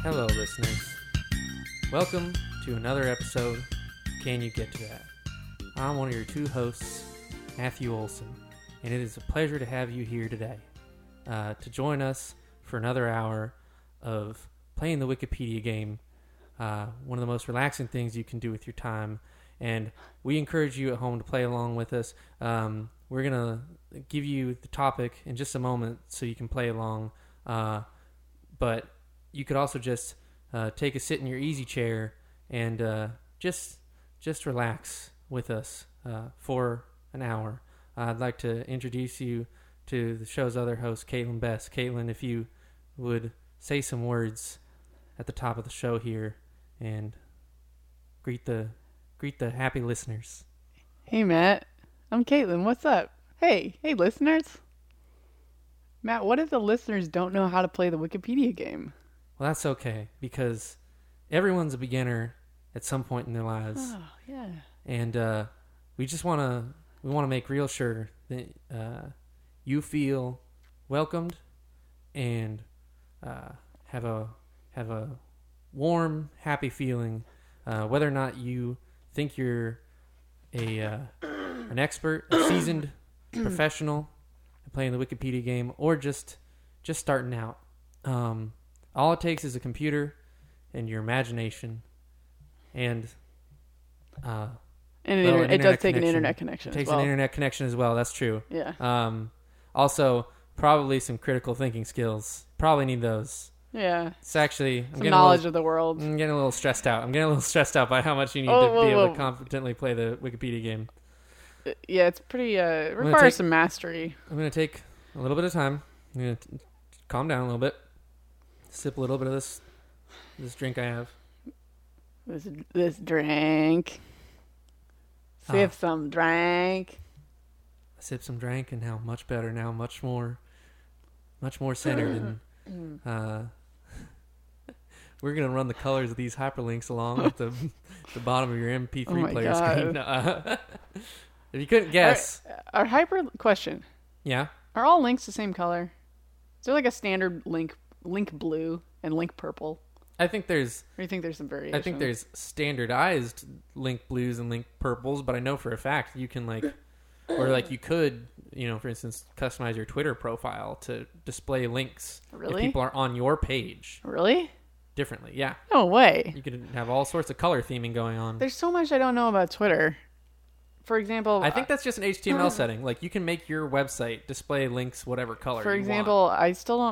Hello, listeners. Welcome to another episode of Can You Get to That? I'm one of your two hosts, Matthew Olson, and it is a pleasure to have you here today to join us for another hour of playing the Wikipedia game, one of the most relaxing things you can do with your time, and we encourage you at home to play along with us. We're going to give you the topic in just a moment so you can play along, but you could also just take a sit in your easy chair and just relax with us for an hour. I'd like to introduce you to the show's other host, Caitlin Best. Caitlin, if you would say some words at the top of the show here and greet the happy listeners. Hey, Matt. I'm Caitlin. What's up? Hey, listeners. Matt, what if the listeners don't know how to play the Wikipedia game? Well, that's okay, because everyone's a beginner at some point in their lives. Oh, yeah. And we want to make real sure that you feel welcomed and have a warm, happy feeling, whether or not you think you're an expert, a seasoned professional at playing the Wikipedia game, or just starting out. All it takes is a computer and your imagination, and it does take an internet connection. It takes an internet connection as well. That's true. Yeah. Also, probably some critical thinking skills. Probably need those. Yeah. It's actually some knowledge of the world. I'm getting a little stressed out. I'm getting a little stressed out by how much you need to be able to competently play the Wikipedia game. Yeah, it's pretty. It requires some mastery. I'm going to take a little bit of time. I'm going to calm down a little bit. Sip a little bit of this drink I have. This drink. Sip some drink. I sip some drink, and now much better. Now much more centered. And we're gonna run the colors of these hyperlinks along at the bottom of your MP3 player screen. If you couldn't guess, our hyper question. Yeah. Are all links the same color? Is there like a standard link blue and link purple? I think there's. Or you think there's some variation? I think there's standardized link blues and link purples, but I know for a fact you can you could, for instance, customize your Twitter profile to display links if people are on your page. Really? Differently, yeah. No way. You could have all sorts of color theming going on. There's so much I don't know about Twitter. For example, I think that's just an HTML setting. Like, you can make your website display links whatever color. For example, I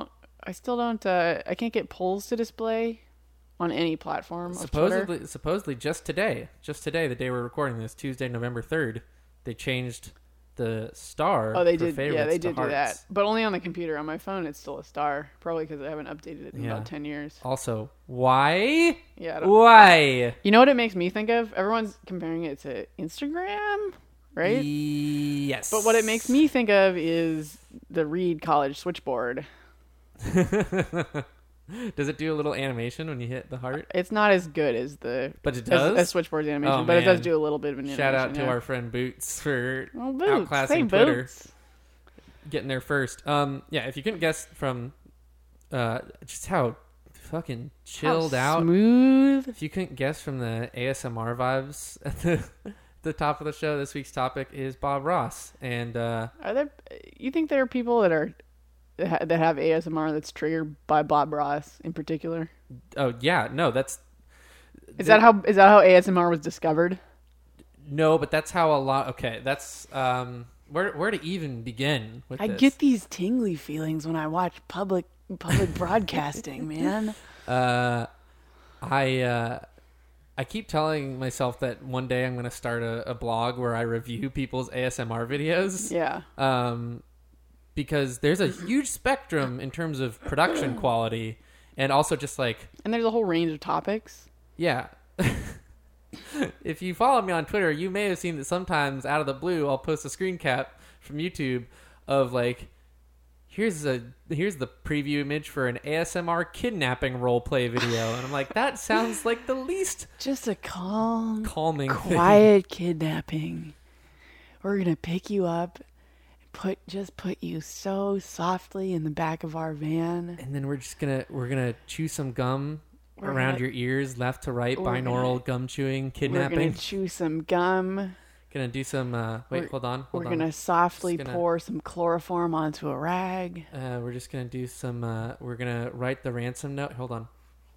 can't get polls to display on any platform. Supposedly, just today, the day we're recording this, Tuesday, November 3rd, they changed the star. Oh, they for did. favorites Yeah, they did to do that, hearts. but only on the computer. On my phone, it's still a star. Probably because I haven't updated it in about 10 years. Also, why? Yeah. Why? You know what it makes me think of? Everyone's comparing it to Instagram, right? Yes. But what it makes me think of is the Reed College switchboard. Does it do a little animation when you hit the heart? It's not as good as But it does? as switchboard's animation, but it does do a little bit of an animation. Shout out to our friend Boots for Boots. outclassing Twitter. Getting there first. If you couldn't guess from just how fucking chilled out, smooth. If you couldn't guess from the ASMR vibes at the top of the show, this week's topic is Bob Ross. And you think there are people that have ASMR that's triggered by Bob Ross in particular? Oh yeah, no, is that how ASMR was discovered? No, but that's how a lot. Okay, that's where to even begin with this. I get these tingly feelings when I watch public broadcasting, man. I keep telling myself that one day I'm going to start a blog where I review people's ASMR videos. Yeah. Because there's a huge spectrum in terms of production quality, and also just and there's a whole range of topics. Yeah. If you follow me on Twitter, you may have seen that sometimes out of the blue, I'll post a screen cap from YouTube of here's the preview image for an ASMR kidnapping roleplay video, and I'm like, that sounds like the least just a calming, thing. quiet kidnapping. We're gonna pick you up. Put you so softly in the back of our van, and then we're gonna chew some gum around your ears, left to right, binaural gum chewing, kidnapping. We're gonna chew some gum. Gonna do some. Hold on. We're gonna softly pour some chloroform onto a rag. We're just gonna do some. We're gonna write the ransom note. Hold on.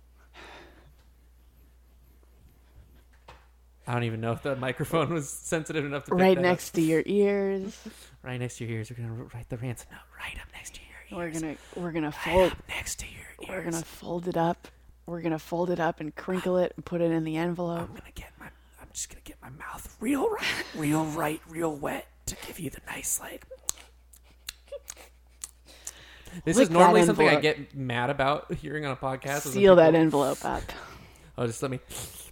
I don't even know if the microphone was sensitive enough to pick right that next up. to your ears. Right next to your ears. We're gonna write the ransom note right up next to your ears. We're gonna right fold up next to your ears. We're gonna fold it up. We're gonna fold it up and crinkle it and put it in the envelope. I'm just gonna get my mouth real wet to give you the nice like. This Lick is normally something I envelope. get mad about hearing on a podcast. Seal that envelope up. Oh, just let me.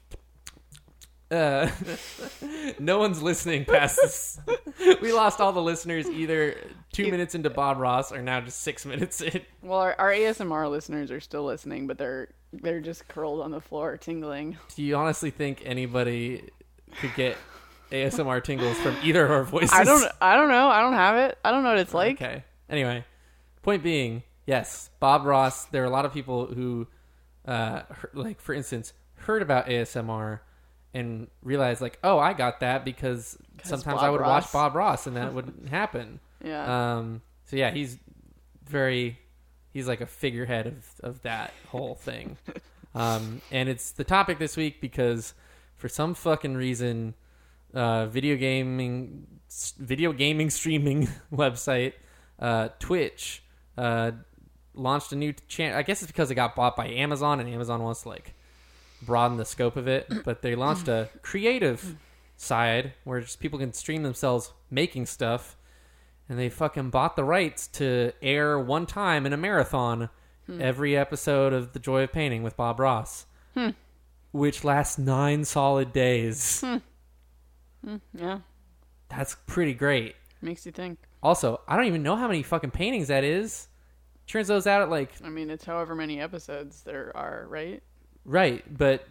No one's listening past this. We lost all the listeners either 2 minutes into Bob Ross or now just 6 minutes in. Well, our ASMR listeners are still listening, but they're just curled on the floor tingling. Do you honestly think anybody could get ASMR tingles from either of our voices? I don't know. I don't have it. I don't know what it's like. Okay. Anyway, point being, yes, Bob Ross. There are a lot of people who, like for instance, heard about ASMR and realized like, oh, I got that because sometimes I would watch Bob Ross and that wouldn't happen. Yeah. So yeah, he's like a figurehead of that whole thing. And it's the topic this week because for some fucking reason, video gaming streaming website, Twitch, launched a new channel. I guess it's because it got bought by Amazon and Amazon wants to like broaden the scope of it, but they launched a creative side where just people can stream themselves making stuff, and they fucking bought the rights to air one time in a marathon every episode of The Joy of Painting with Bob Ross, which lasts 9 solid days. Yeah. That's pretty great. Makes you think. Also, I don't even know how many fucking paintings that is. Turns those out at like... I mean, it's however many episodes there are, right? Right, but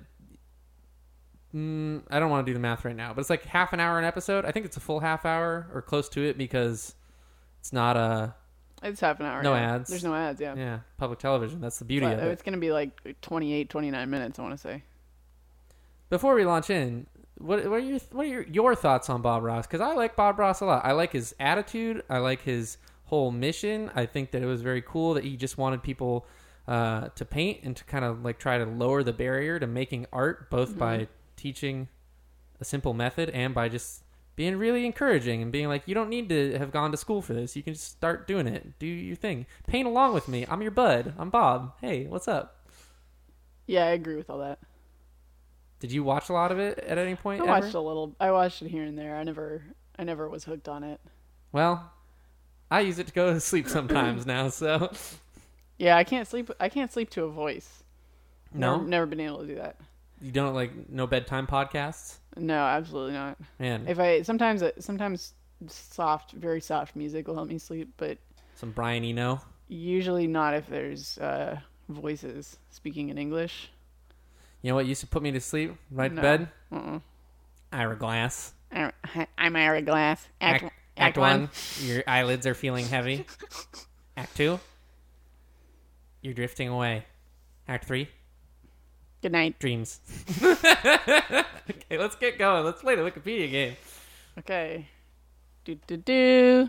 I don't want to do the math right now. But it's like half an hour an episode. I think it's a full half hour or close to it because it's not It's half an hour. No yeah. ads. There's no ads, yeah. Yeah, public television. That's the beauty of it. It's going to be like 28, 29 minutes, I want to say. Before we launch in, what are your thoughts on Bob Ross? Because I like Bob Ross a lot. I like his attitude. I like his whole mission. I think that it was very cool that he just wanted people to paint and to kind of like try to lower the barrier to making art, both by teaching a simple method and by just being really encouraging and being like, you don't need to have gone to school for this. You can just start doing it. Do your thing. Paint along with me. I'm your bud. I'm Bob. Hey, what's up? Yeah, I agree with all that. Did you watch a lot of it at any point? I watched a little. I watched it here and there. I never was hooked on it. Well, I use it to go to sleep sometimes now, so... Yeah, I can't sleep to a voice. No? Never been able to do that. You don't like no bedtime podcasts? No, absolutely not. Man. If sometimes very soft music will help me sleep, but Some Brian Eno? usually not if there's voices speaking in English. You know what used to put me to sleep? Right No. to bed? Uh-uh. Ira Glass. I'm Ira Glass. Act 1. Your eyelids are feeling heavy. Act 2. You're drifting away. Act 3. Good night. Dreams. Okay, let's get going. Let's play the Wikipedia game. Okay. Do.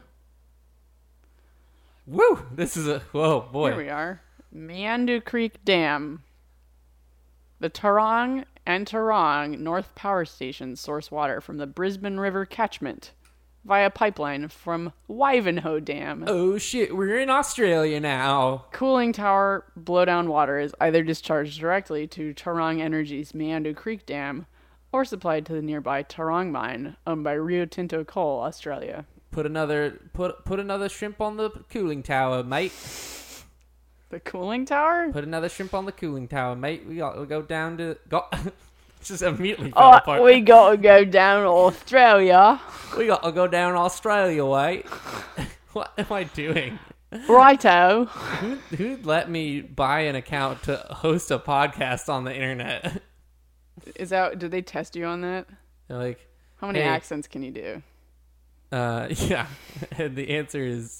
Woo! This is whoa, boy. Here we are. Meandu Creek Dam. The Tarong and Tarong North Power Stations source water from the Brisbane River catchment via pipeline from Wivenhoe Dam. Oh shit, we're in Australia now. Cooling tower blowdown water is either discharged directly to Tarong Energy's Meandu Creek Dam or supplied to the nearby Tarong mine owned by Rio Tinto Coal, Australia. Put another shrimp on the cooling tower, mate. The cooling tower? Put another shrimp on the cooling tower, mate. We'll go down to just immediately fell apart. We gotta go down to Australia. We gotta go down Australia way. What am I doing? Righto. Who'd let me buy an account to host a podcast on the internet? Did they test you on that? They're like, How many hey, accents can you do? yeah. And the answer is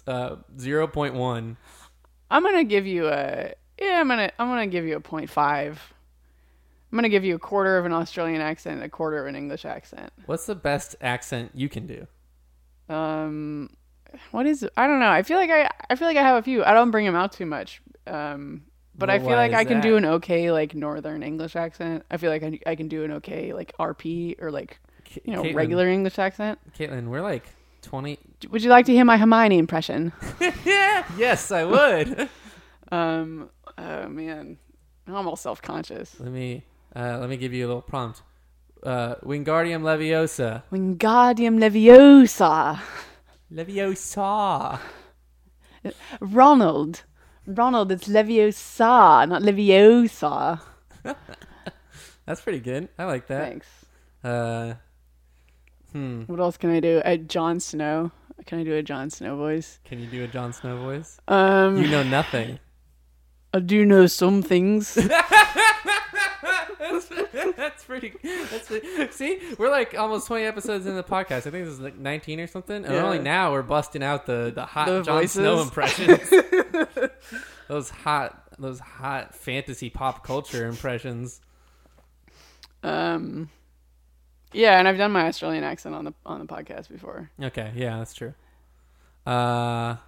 0.1. I'm gonna give you a 0.5. I'm gonna give you a quarter of an Australian accent and a quarter of an English accent. What's the best accent you can do? What is it? I don't know. I feel like I have a few. I don't bring them out too much. But I feel like I can do an okay like Northern English accent. I feel like I can do an okay like RP or like Caitlin, regular English accent. Caitlin, we're like 20. Would you like to hear my Hermione impression? Yes, I would. Oh man, I'm almost self-conscious. Let me give you a little prompt. Wingardium Leviosa. Wingardium Leviosa. Leviosa. Ronald, it's Leviosa, not Leviosa. That's pretty good. I like that. Thanks. What else can I do? Jon Snow. Can I do a Jon Snow voice? Can you do a Jon Snow voice? You know nothing. I do know some things. That's pretty. See, we're like almost 20 episodes in the podcast. I think this is like 19 or something. And only now we're busting out the hot Jon Snow impressions. those hot fantasy pop culture impressions. Yeah, and I've done my Australian accent on the podcast before. Okay, yeah, that's true. Well,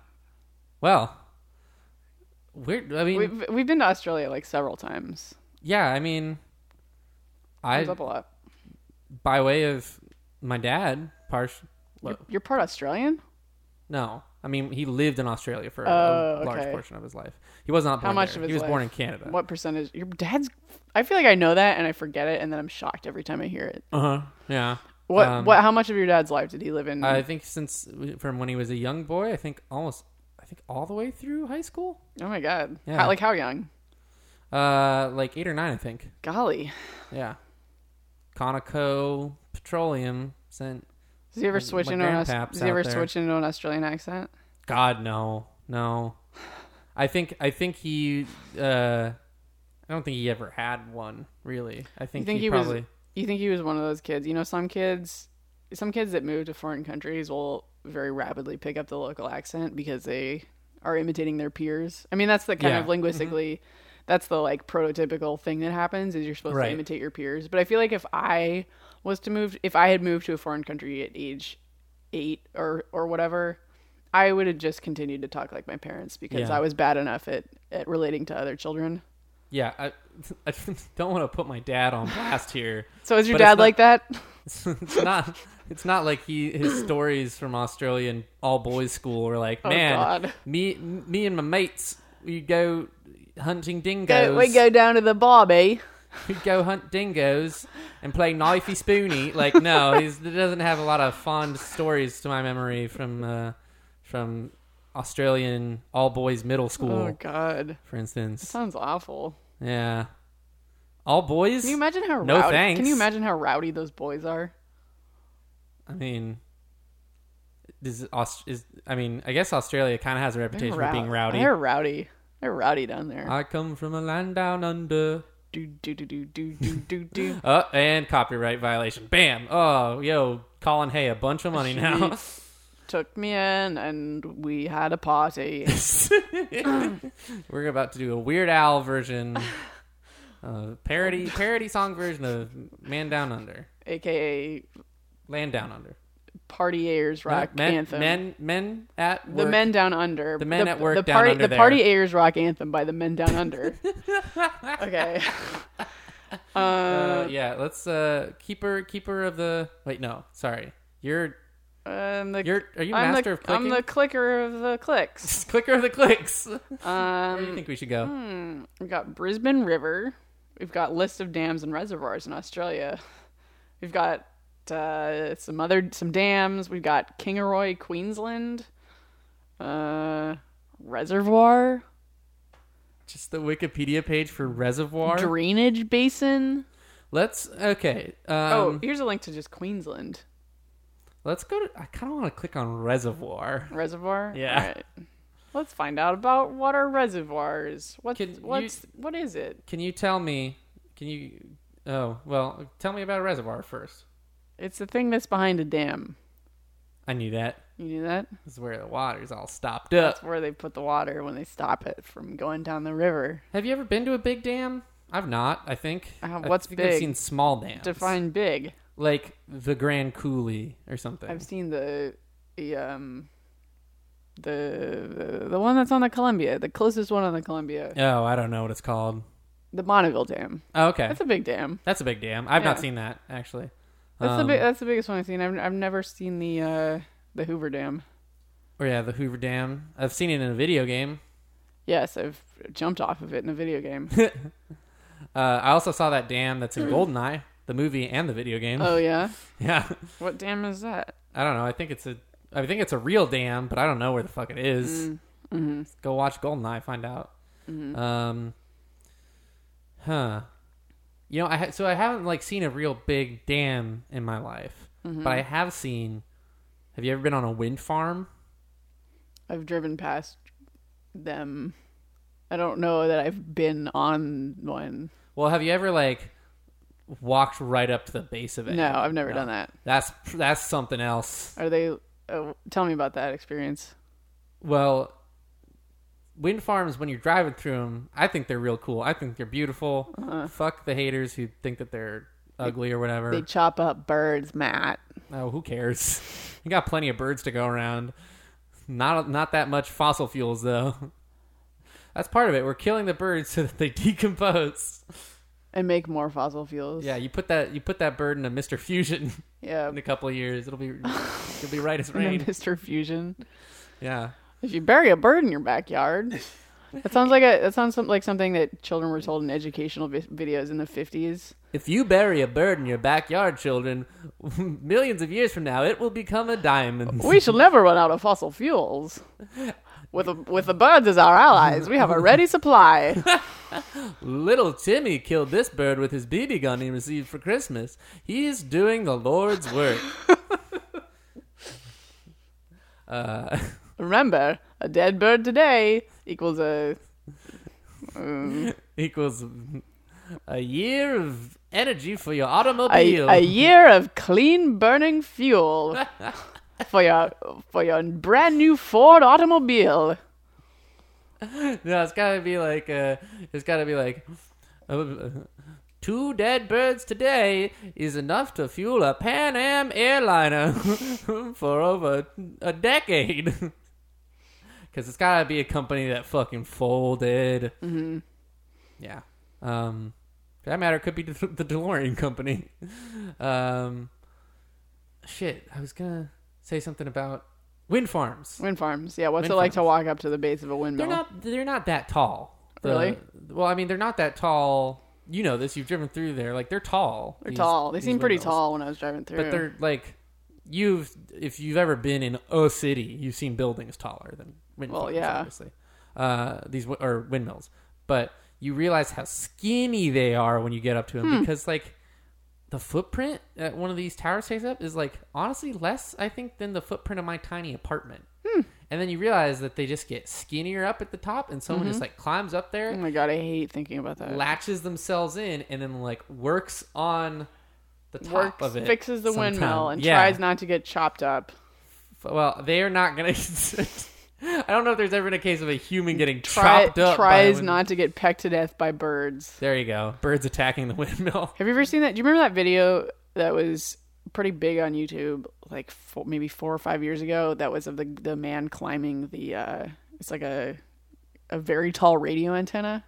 we've been to Australia like several times. Yeah, I mean, Comes up a lot. By way of my dad, You're part Australian? No, I mean he lived in Australia for a large portion of his life. He was not born there. He was born in Canada. What percentage? Your dad's. I feel like I know that and I forget it, and then I'm shocked every time I hear it. Yeah. What? How much of your dad's life did he live in? I think from when he was a young boy. I think all the way through high school. Oh my god. Yeah. How young? Like 8 or 9, I think. Golly. Yeah. Conoco Petroleum sent. Does he ever switch into an Australian accent? God, no. I think he. I don't think he ever had one. Really, I think he probably. You think he was one of those kids? You know, some kids that move to foreign countries will very rapidly pick up the local accent because they are imitating their peers. I mean, that's the kind of linguistically. Mm-hmm. That's the like prototypical thing that happens is you're supposed to imitate your peers. But I feel like if I had moved to a foreign country at age 8 or whatever, I would have just continued to talk like my parents because I was bad enough at relating to other children. Yeah, I don't want to put my dad on blast here. So is your dad like that? It's not like his stories from Australian all boys school were like, man, me and my mates, we go hunting dingoes. We go down to the barbie. We go hunt dingoes and play knifey spoony. Like, no, he doesn't have a lot of fond stories to my memory from Australian all boys middle school. Oh God! For instance, that sounds awful. Yeah, all boys. Can you imagine how no rowdy? Thanks. Can you imagine how rowdy those boys are? I mean, I guess Australia kind of has a reputation for being rowdy. They're rowdy. They're rowdy down there. I come from a land down under. Do. And copyright violation. Bam. Oh, yo, Colin Hay, a bunch of money now. Took me in and we had a party. We're about to do a Weird Al version, parody song version of Man Down Under, aka Land Down Under. Party Ayers Rock anthem. Men at work. The Men Down Under. The men at work the down party, under the Party Ayers Rock anthem by the Men Down Under. Okay. Yeah, let's keeper of the. Wait, no, sorry. Are you master of clicking? I'm the clicker of the clicks. Clicker of the clicks. Where do you think we should go? We've got Brisbane River. We've got list of dams and reservoirs in Australia. We've got some dams. We've got Kingaroy, Queensland. Reservoir. Just the Wikipedia page for reservoir. Drainage basin. Okay. Here's a link to just Queensland. Let's go to. I kind of want to click on reservoir. Reservoir. Yeah. All right. Let's find out about what are reservoirs. What is it? Can you tell me? Tell me about a reservoir first. It's the thing that's behind a dam. I knew that. You knew that? This is where the water's all stopped up. That's where they put the water when they stop it from going down the river. Have you ever been to a big dam? I've not. I think. What's I think big? I've seen small dams. Define big. Like the Grand Coulee or something. I've seen the one that's on the Columbia, the closest one on the Columbia, Oh, I don't know what it's called. the Bonneville Dam. Oh, okay. That's a big dam. That's a big dam. I've Yeah. not seen that actually. That's the biggest one I've seen. I've never seen the Hoover Dam. Or yeah, the Hoover Dam. I've seen it in a video game. Yes, I've jumped off of it in a video game. I also saw that dam that's in GoldenEye, the movie and the video game. Oh yeah, Yeah. what dam is that? I don't know. I think it's a real dam, but I don't know where the fuck it is. Mm-hmm. Go watch GoldenEye, find out. Mm-hmm. You know, I haven't like seen a real big dam in my life, Mm-hmm. but I have seen. Have you ever been on a wind farm? I've driven past them. I don't know that I've been on one. Well, have you ever like walked right up to the base of it? No, I've never done that. That's something else. Are they? Tell me about that experience. Well, wind farms, when you're driving through them, I think they're real cool. I think they're beautiful. Fuck the haters who think that they're ugly or whatever. They chop up birds, Matt. Oh, who cares? You got plenty of birds to go around. Not that much fossil fuels though. That's part of it. We're killing the birds so that they decompose. And make more fossil fuels. Yeah, you put that bird in a Mr. Fusion Yeah. in a couple of years. It'll be right as And then rain. Mr. Fusion. Yeah. If you bury a bird in your backyard, that sounds like something that children were told in educational videos in the 50s. If you bury a bird in your backyard, children, millions of years from now, it will become a diamond. We shall never run out of fossil fuels. With the birds as our allies, we have a ready supply. Little Timmy killed this bird with his BB gun he received for Christmas. He's doing the Lord's work. Remember, a dead bird today equals Equals a year of energy for your automobile. a year of clean burning fuel for your brand new Ford automobile. No, it's gotta be like, two dead birds today is enough to fuel a Pan Am airliner for over a decade. Because it's gotta be a company that fucking folded. Mm-hmm. Yeah. For that matter, it could be the DeLorean company. Shit, I was gonna say something about wind farms. Wind farms. Yeah, what's Wind it like to farms. walk up to the base of a windmill? They're not that tall. Really? Well, I mean, they're not that tall. You know this. You've driven through there. Like, they're tall. They're tall. They these seem pretty windmills. tall when I was driving through. But they're like, if you've ever been in a city, you've seen buildings taller than wind farms, yeah. obviously. These are windmills. But you realize how skinny they are when you get up to them because, like, the footprint that one of these towers takes up is, like, honestly less, I think, than the footprint of my tiny apartment. And then you realize that they just get skinnier up at the top, and someone just, like, climbs up there, Oh my god, I hate thinking about that. latches themselves in, and then, like, works on the top of it. Fixes the sometime. windmill and Yeah. tries not to get chopped up. Well, they are not going to... I don't know if there's ever been a case of a human getting chopped up. Tries not to get pecked to death by birds. There you go. Birds attacking the windmill. Have you ever seen that? Do you remember that video that was pretty big on YouTube, like maybe 4 or 5 years ago? That was of the man climbing the. It's like a very tall radio antenna.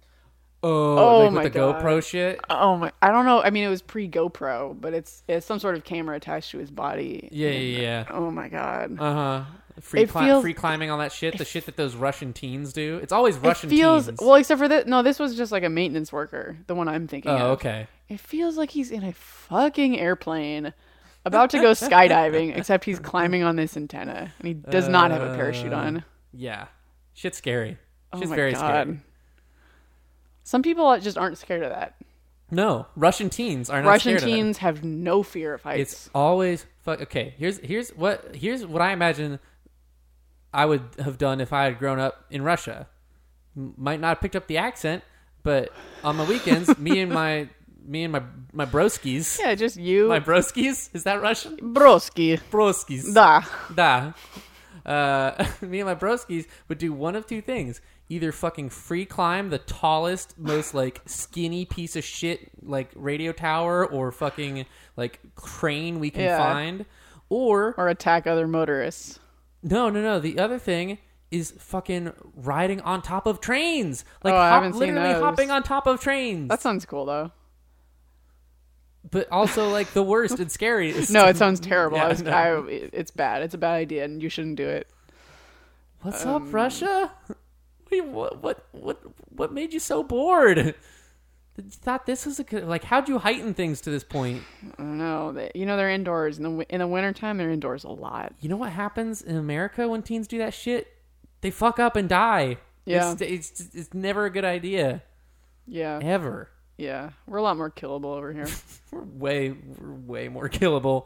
Oh, like my with the God. GoPro shit? Oh my! I don't know. I mean, it was pre GoPro, but it's some sort of camera attached to his body. Yeah. Oh my god! Uh-huh. It feels- Free climbing, all that shit. The shit that those Russian teens do. It's always Russian It feels teens. well, except for that. No, this was just like a maintenance worker. The one I'm thinking of. Oh, okay. It feels like he's in a fucking airplane, about to go skydiving, except he's climbing on this antenna, and he does not have a parachute on. Yeah. Shit's scary. Oh Shit's my very god! scary. Some people just aren't scared of that. No, Russian teens are not Russian scared of that. teens have no fear of heights. It's always okay. Here's what I imagine I would have done if I had grown up in Russia. Might not have picked up the accent, but on the weekends, me and my broskies. Yeah, just you. My broskies? Is that Russian? Broski. Broskies. Da. Da. Me and my broskies would do one of two things. either fucking free climb the tallest, most like skinny piece of shit like radio tower or fucking like crane we can find, or attack other motorists. No. The other thing is fucking riding on top of trains. Like I haven't seen literally those. hopping on top of trains. That sounds cool though. But also like the worst and scariest. No, it sounds terrible. Yeah, it's bad. It's a bad idea, and you shouldn't do it. What's up, Russia? Wait, what made you so bored? You thought this was a good, like, how'd you heighten things to this point? I don't know. They're indoors. In the wintertime, they're indoors a lot. You know what happens in America when teens do that shit? They fuck up and die. Yeah. It's never a good idea. Yeah. Ever. Yeah. We're a lot more killable over here. We're way more killable.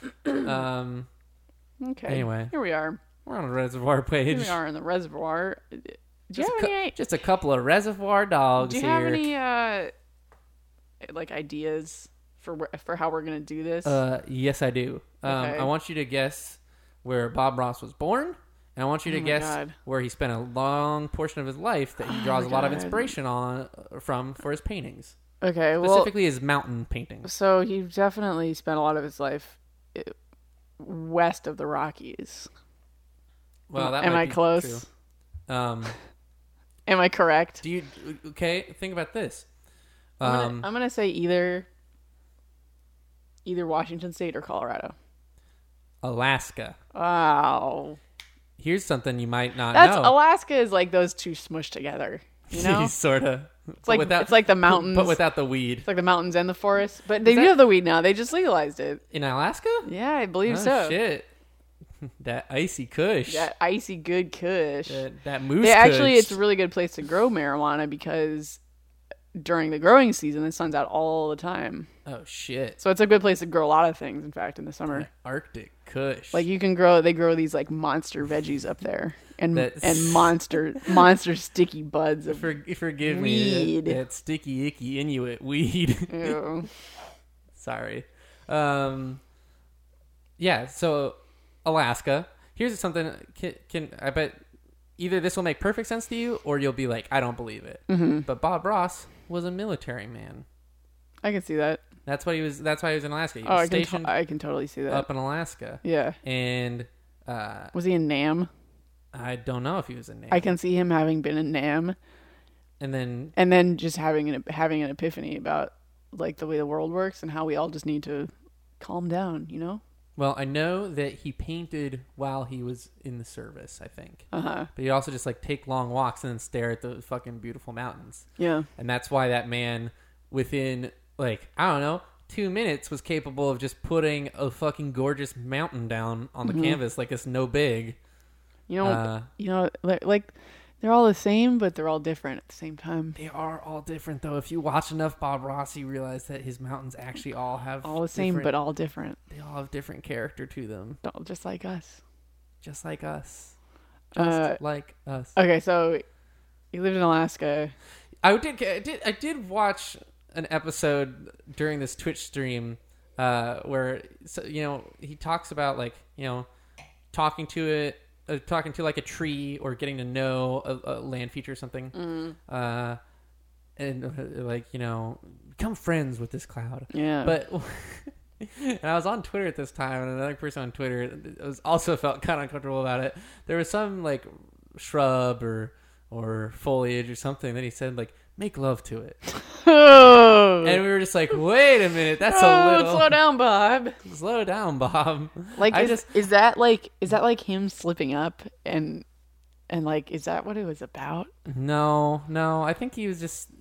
Okay. Anyway. Here we are. We're on a reservoir page. Here we are in the reservoir. Do you have any... Just a couple of reservoir dogs here. Do you have any, like, ideas for how we're going to do this? Yes, I do. Okay. I want you to guess where Bob Ross was born, and I want you to guess where he spent a long portion of his life that he draws a lot of inspiration from for his paintings. Okay, Specifically his mountain paintings. So he definitely spent a lot of his life west of the Rockies. Well, that am might I be close? True. Am I correct? Okay? Think about this. I'm gonna say either Washington State or Colorado. Alaska. Wow. Here's something you might not know. Alaska is like those two smushed together. You know, sort of. It's like the mountains, but without the weed. It's like the mountains and the forest. But they do have the weed now. They just legalized it in Alaska. Yeah, I believe so. Shit. That icy kush. That icy good kush. That moose kush. Actually, it's a really good place to grow marijuana because during the growing season, the sun's out all the time. Oh, shit. So it's a good place to grow a lot of things, in fact, in the summer. Arctic kush. Like, they grow these, like, monster veggies up there. And monster sticky buds of forgive weed. me. That sticky, icky Inuit weed. Ew. Sorry. Yeah, so... Alaska. Here's something. Can I bet either this will make perfect sense to you, or you'll be like, I don't believe it. Mm-hmm. But Bob Ross was a military man. I can see that. That's why he was in Alaska. He was stationed I can totally see that up in Alaska. Yeah. And was he in Nam? I don't know if he was in Nam. I can see him having been in Nam, and then just having an epiphany about like the way the world works and how we all just need to calm down. You know. Well, I know that he painted while he was in the service, I think. Uh-huh. But he'd also just like take long walks and then stare at the fucking beautiful mountains. Yeah. And that's why that man, within like, I don't know, 2 minutes was capable of just putting a fucking gorgeous mountain down on the canvas like it's no big. You know, like they're all the same, but they're all different at the same time. They are all different, though. If you watch enough Bob Ross, you realize that his mountains actually all have all the same, but all different. They all have different character to them. Just like us. Just like us. Just like us. Okay, so you lived in Alaska. I did watch an episode during this Twitch stream where he talks about like talking to like a tree or getting to know a land feature or something. And like, become friends with this cloud. Yeah. But and I was on Twitter at this time, and another person on Twitter also felt kind of uncomfortable about it. There was some like shrub or foliage or something that he said like, make love to it. And we were just like, wait a minute, that's a little... Slow down, Bob. Slow down, Bob. Like, is that like him slipping up and like, is that what it was about? No. I think he was just,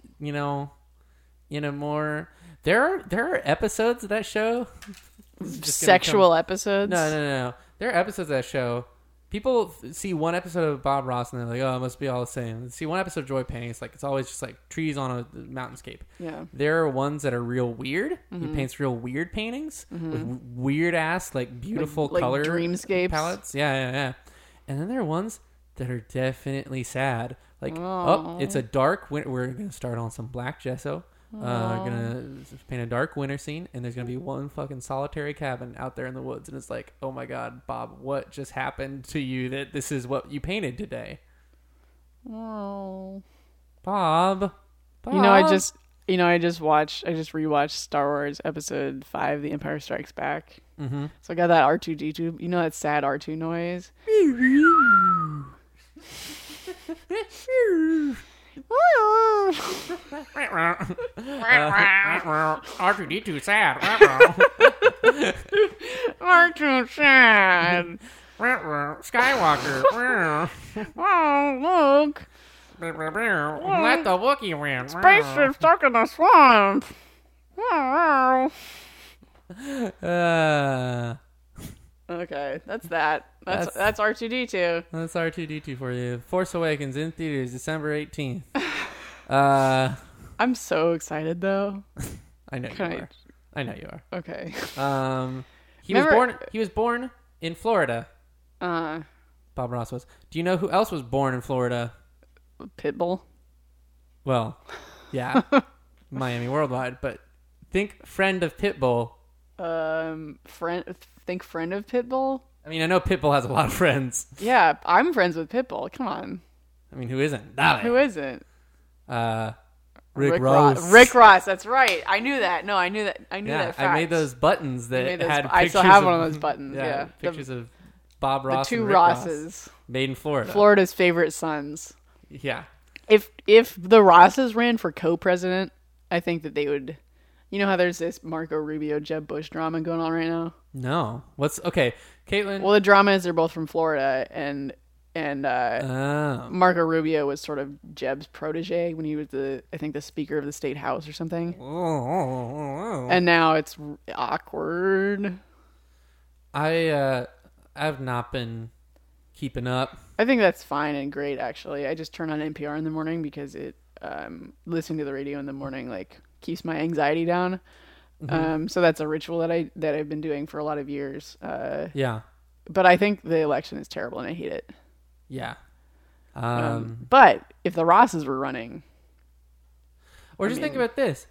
more... There are episodes of that show. Sexual episodes? No. There are episodes of that show. People see one episode of Bob Ross and they're like, oh, it must be all the same. See one episode of Joy painting, it's always just like trees on a mountainscape. Yeah. There are ones that are real weird. He paints real weird paintings with weird ass, like beautiful color dreamscapes palettes. Yeah. And then there are ones that are definitely sad. Like, it's a dark winter. We're going to start on some black gesso. Gonna paint a dark winter scene, and there's gonna be one fucking solitary cabin out there in the woods, and it's like, oh my god, Bob, what just happened to you that this is what you painted today? Oh. Bob. I just rewatched Star Wars Episode 5, The Empire Strikes Back. Mm-hmm. So I got that R2-D2. You know that sad R2 noise? R2D2 sad. R2 sad. Skywalker. Oh, look. Let the Wookiee win. Spaceship stuck in the swamp. Okay, that's that. That's R2-D2. That's R2D2 for you. Force Awakens in theaters December 18th. I'm so excited though. I know you are. I know you are. Okay. He was born in Florida. Bob Ross was. Do you know who else was born in Florida? Pitbull. Well, yeah. Miami Worldwide, but think friend of Pitbull. Friend of Pitbull? I mean, I know Pitbull has a lot of friends. Yeah, I'm friends with Pitbull. Come on. I mean, who isn't? Dale. Who isn't? Rick Ross. Rick Ross, that's right. I knew that. No, I knew that. I knew that fact. I made those buttons that had pictures. I still have one of those buttons, yeah. Pictures of Bob Ross the two and Rick Rosses. Ross, made in Florida. Florida's favorite sons. Yeah. If the Rosses ran for co-president, I think that they would... You know how there's this Marco Rubio, Jeb Bush drama going on right now? No. Okay, Caitlin. Well, the drama is they're both from Florida, and Marco Rubio was sort of Jeb's protege when he was the Speaker of the State House or something. And now it's awkward. I've not been keeping up. I think that's fine and great, actually. I just turn on NPR in the morning because it listening to the radio in the morning keeps my anxiety down. Mm-hmm. So that's a ritual that I've been doing for a lot of years. Yeah. But I think the election is terrible and I hate it. Yeah. But if the Rosses were running, think about this.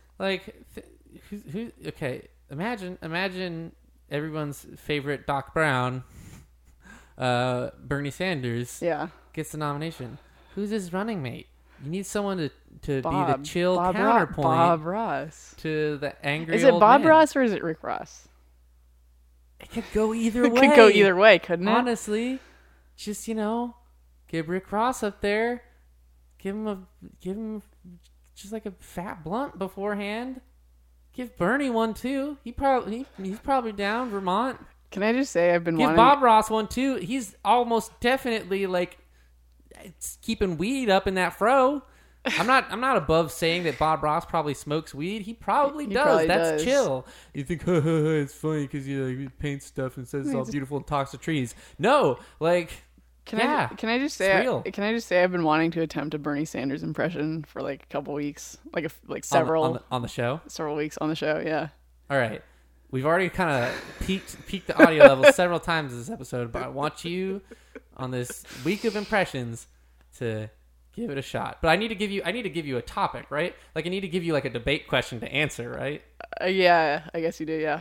Okay. Imagine everyone's favorite Doc Brown, Bernie Sanders, gets the nomination. Who's his running mate? You need someone to be the chill counterpoint. Bob Ross. To the angry Is it old Bob man. Ross or is it Rick Ross? It could go either way. It could go either way, couldn't it? Honestly, just, get Rick Ross up there. Give him just like a fat blunt beforehand. Give Bernie one too. He's probably down. Vermont. Can I just say I've been wanting... Give Bob Ross one too. He's almost definitely it's keeping weed up in that fro. I'm not above saying that Bob Ross probably smokes weed. He probably does. Probably That's does. chill. You think, it's funny because he paints stuff and says it's all beautiful and talks to trees. No, Can I just say I've been wanting to attempt a Bernie Sanders impression for a couple weeks, several on the show. Several weeks on the show. Yeah. All right. We've already kind of peaked the audio level several times this episode, but I want you on this week of impressions to give it a shot. But I need to give you a topic, right? I need to give you a debate question to answer, right? Yeah, I guess you do. Yeah.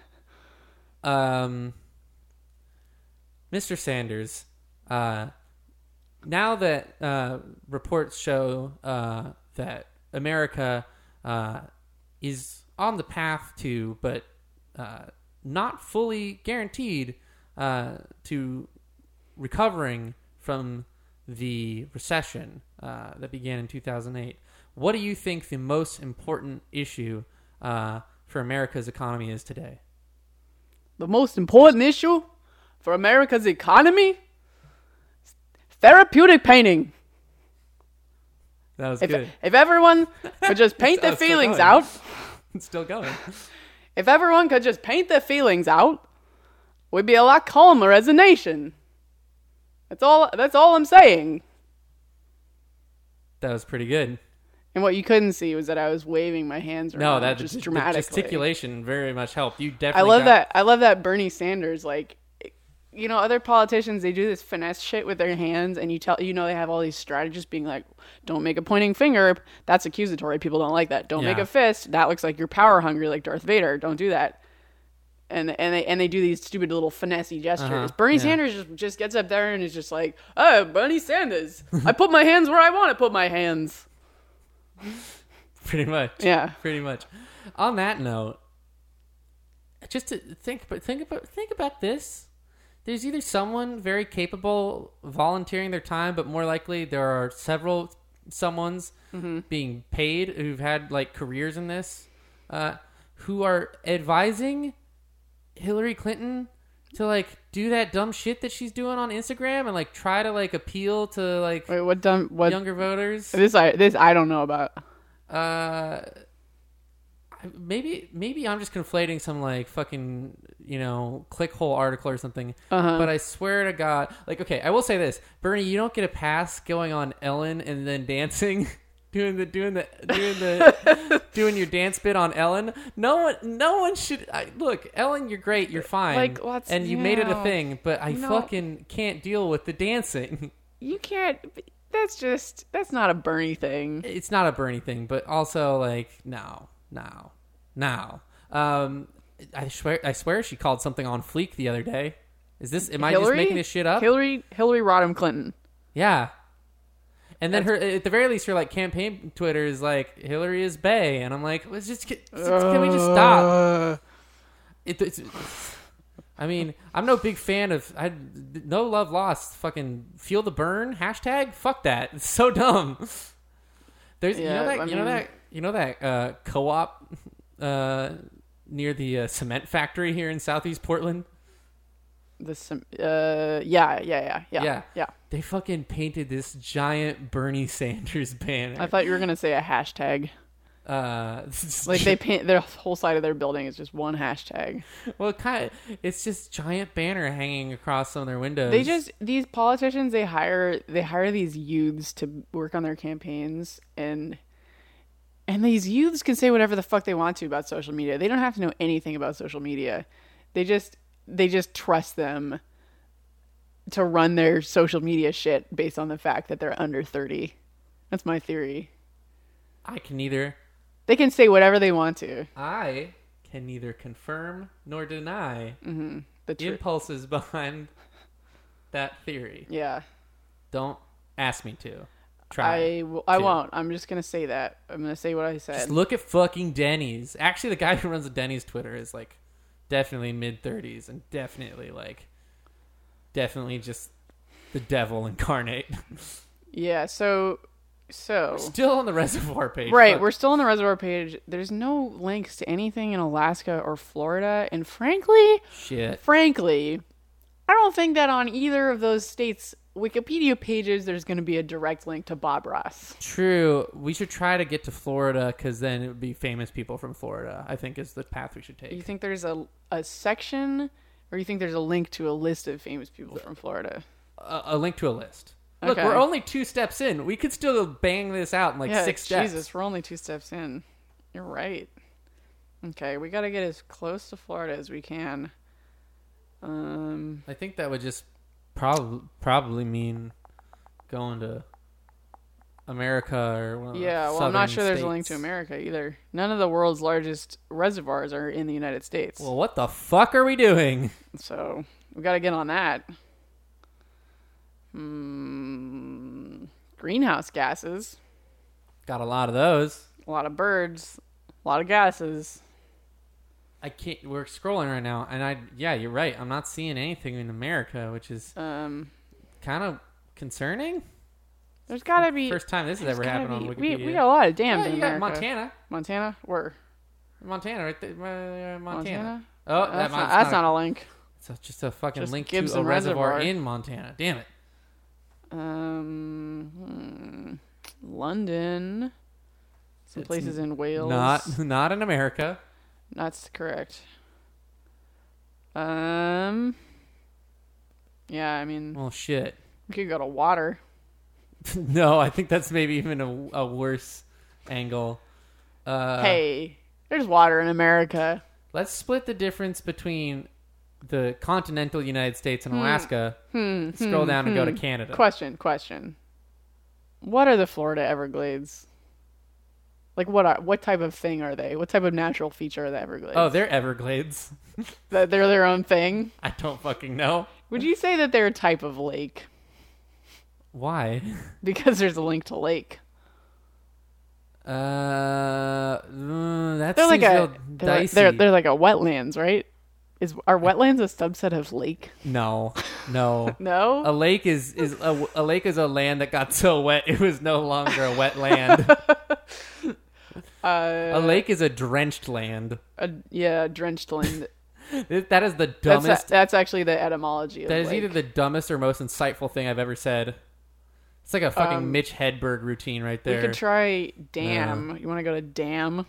Mr. Sanders, now that reports show that America is on the path to, but not fully guaranteed to recovering from the recession that began in 2008. What do you think the most important issue for America's economy is today? The most important issue for America's economy? Therapeutic painting. That was good. If everyone could just paint their feelings out. It's still going. If everyone could just paint their feelings out, we'd be a lot calmer as a nation. That's all I'm saying. That was pretty good. And what you couldn't see was that I was waving my hands around. No, that just dramatically. The gesticulation very much helped. You definitely. I love that Bernie Sanders, other politicians, they do this finesse shit with their hands, and they have all these strategists being like, don't make a pointing finger. That's accusatory. People don't like that. Don't make a fist. That looks like you're power hungry like Darth Vader. Don't do that. And they do these stupid little finessey gestures. Uh-huh, Bernie yeah. Sanders just gets up there and is just like, "Oh, Bernie Sanders! I put my hands where I want to put my hands." Pretty much. Yeah. Pretty much. On that note, just to think about this. There's either someone very capable volunteering their time, but more likely there are several someones being paid who've had like careers in this, who are advising Hillary Clinton to like do that dumb shit that she's doing on Instagram and like try to like appeal to like Wait, what younger voters. This I don't know about. Maybe I'm just conflating some like fucking clickhole article or something. But I swear to God, like, okay, I will say this, Bernie, you don't get a pass going on Ellen and then dancing, doing your dance bit on Ellen. No one should. Look, Ellen, you're great, you're fine, Like, and you made it a thing. But I fucking can't deal with the dancing. You can't. That's not a Bernie thing. It's not a Bernie thing, but also like no. I swear she called something on fleek the other day. Am I just making this shit up? Hillary Rodham Clinton. Yeah. And then at the very least, her like campaign Twitter is like Hillary is bae, and I'm like, can we just stop? I mean, I'm no big fan of no love lost. Fucking feel the burn hashtag. Fuck that. It's so dumb. There's you know that co-op near the cement factory here in Southeast Portland. Yeah. They fucking painted this giant Bernie Sanders banner. I thought you were gonna say a hashtag. Like they paint their whole side of their building is just one hashtag. Well, it's just giant banner hanging across some of their windows. These politicians they hire these youths to work on their campaigns, and these youths can say whatever the fuck they want to about social media. They don't have to know anything about social media. They just trust them to run their social media shit based on the fact that they're under 30. That's my theory. They can say whatever they want to. I can neither confirm nor deny the impulses behind that theory. Yeah. Don't ask me to. I won't. I'm just going to say that. I'm going to say what I said. Just look at fucking Denny's. Actually, the guy who runs the Denny's Twitter is like definitely mid-30s and definitely just the devil incarnate. Yeah, so we're still on the reservoir page. Right, Fuck. we're still on the reservoir page. There's no links to anything in Alaska or Florida, and frankly, I don't think that on either of those states' Wikipedia pages there's going to be a direct link to Bob Ross. True. We should try to get to Florida because then it would be famous people from Florida, I think is the path we should take. You think there's a section, or you think there's a link to a list of famous people from Florida? A link to a list. Look, Okay. we're only 2 steps in. We could still bang this out in 6 steps. Jesus, we're only 2 steps in. You're right. Okay, we got to get as close to Florida as we can. I think that would just probably mean going to America or one of the well, I'm not sure southern there's a link to states. America either. None of the world's largest reservoirs are in the United States. Well, what the fuck are we doing? So we got to get on that. Greenhouse gases. Got a lot of those. A lot of birds. A lot of gases. I can't. We're scrolling right now, and you're right. I'm not seeing anything in America, which is kind of concerning. There's got to be. First time this has ever happened on Wikipedia. We got a lot of dams in you got America. Montana. Where? Montana, right there. Montana. Oh, that's not a link. It's just a fucking Just link Gibson to a reservoir Reservoir. in Montana. Damn it. London. Some places in Wales. Not in America. That's correct. Yeah, I mean, Well, shit. we could go to water. No, I think that's maybe even a worse angle. Hey, there's water in America. Let's split the difference between the continental United States and Alaska. Scroll down and go to Canada. Question. What are the Florida Everglades? Like what type of thing are they? What type of natural feature are the Everglades? Oh, they're Everglades. That they're their own thing? I don't fucking know. Would you say that they're a type of lake? Why? Because there's a link to lake. That They're seems like real dicey. they're like a wetlands, right? Are wetlands a subset of lake? No. No. A lake is a lake is a land that got so wet it was no longer a wet land. A lake is a drenched land. Drenched land. That is the dumbest. That's actually the etymology of That is lake. either the dumbest or most insightful thing I've ever said. It's like a fucking Mitch Hedberg routine right there. We could try dam. You want to go to dam?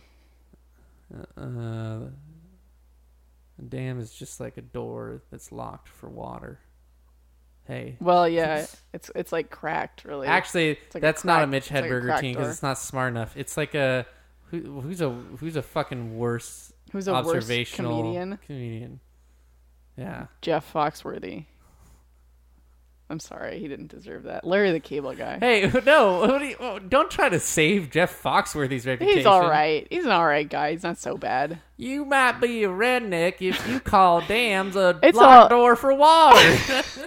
A dam is just like a door that's locked for water. Hey. Well, yeah, it's like cracked, really. Actually, like that's not a Mitch it's like a Hedberg cracked routine because door. it's not smart enough. It's like a who's a fucking worse Who's a worse observational comedian? Yeah. Jeff Foxworthy. I'm sorry, he didn't deserve that. Larry the Cable Guy. Hey, no, don't try to save Jeff Foxworthy's reputation. He's all right. He's an all right guy. He's not so bad. You might be a redneck if you call dams a It's locked all- door for water.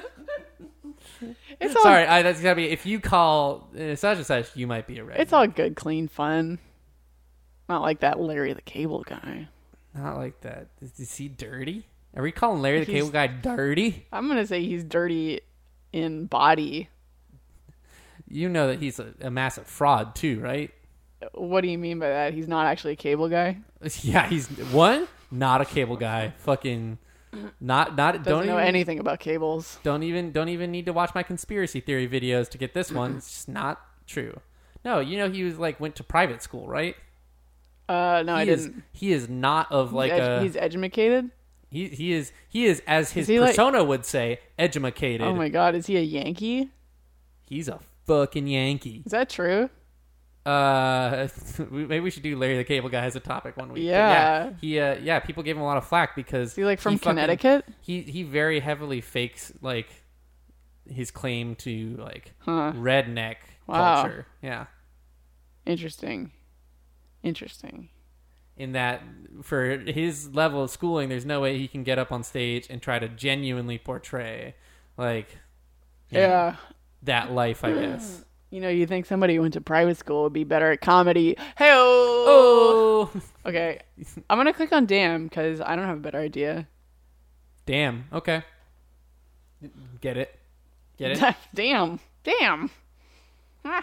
It's all Sorry, that's gotta be if you call such and such, you might be a redneck. It's all good, clean fun. Not like that Larry the Cable Guy. Not like that. Is he dirty? Are we calling Larry the He's- Cable Guy dirty? I'm gonna say he's dirty in body. You know that he's a massive fraud too, right? What do you mean by that? He's not actually a cable guy. Yeah, he's not a cable guy. Fucking not Doesn't don't know even, anything about cables. Don't even need to watch my conspiracy theory videos to get this one. It's just not true. No, you know he was like went to private school, right? No, I is, didn't. He is not of like He's educated. he is as his he like- persona would say, edumacated. Oh my god, is he a Yankee? He's a fucking Yankee. Is that true? Maybe we should do Larry the Cable Guy as a topic one week. But Yeah. he people gave him a lot of flack because Is he like from fucking- Connecticut? He very heavily fakes like his claim to like Huh. redneck Wow. culture. Yeah. Interesting. In that for his level of schooling, there's no way he can get up on stage and try to genuinely portray like you know, Yeah. that life, I guess. You know, you think somebody who went to private school would be better at comedy. Hey Oh, Okay, I'm gonna click on Damn because I don't have a better idea. damn. Okay. Get it. Damn. Ah.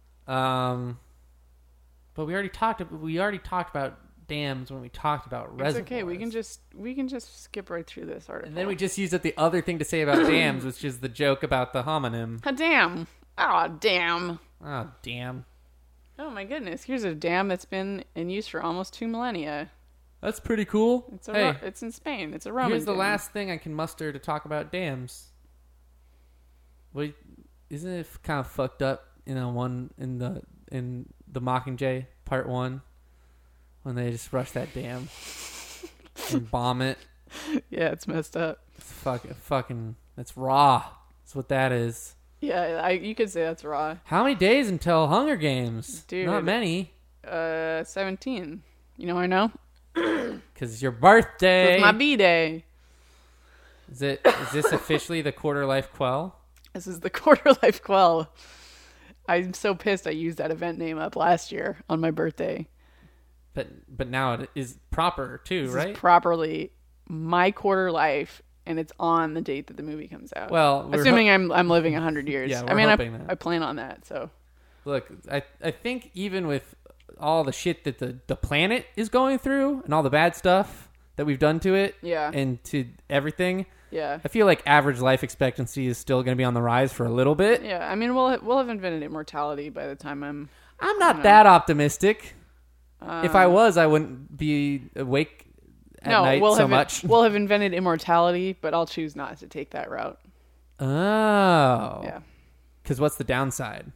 But we already talked about dams when we talked about It's reservoirs. okay. We can just skip right through this article. And then we just used up the other thing to say about dams, which is the joke about the homonym. A dam. Oh, damn. Oh, damn. Oh my goodness. Here's a dam that's been in use for almost 2 millennia. That's pretty cool. It's in Spain. It's a Roman. Here's the dam. last thing I can muster to talk about dams. Wait, isn't it kind of fucked up in the Mockingjay Part 1 when they just rush that dam and bomb it? Yeah, it's messed up. It's fucking that's raw. That's what that is. Yeah, you could say that's raw. How many days until Hunger Games? Dude. Not many. 17. You know how I know? Because it's your birthday. It's my B-day. Is this officially the quarter life quell? This is the Quarter Life Quell. I'm so pissed I used that event name up last year on my birthday. But now it is proper too, This right? is properly my quarter life, and it's on the date that the movie comes out. Well, assuming I'm living 100 years. Yeah, I we're mean, hoping that. I plan on that. So Look, I think even with all the shit that the planet is going through and all the bad stuff that we've done to it, Yeah. and to everything, yeah, I feel like average life expectancy is still going to be on the rise for a little bit. yeah. I mean, we'll have invented immortality by the time I'm. I'm not that optimistic. If I was, I wouldn't be awake at night so much. We'll have invented immortality, but I'll choose not to take that route. Oh. Yeah. Because what's the downside?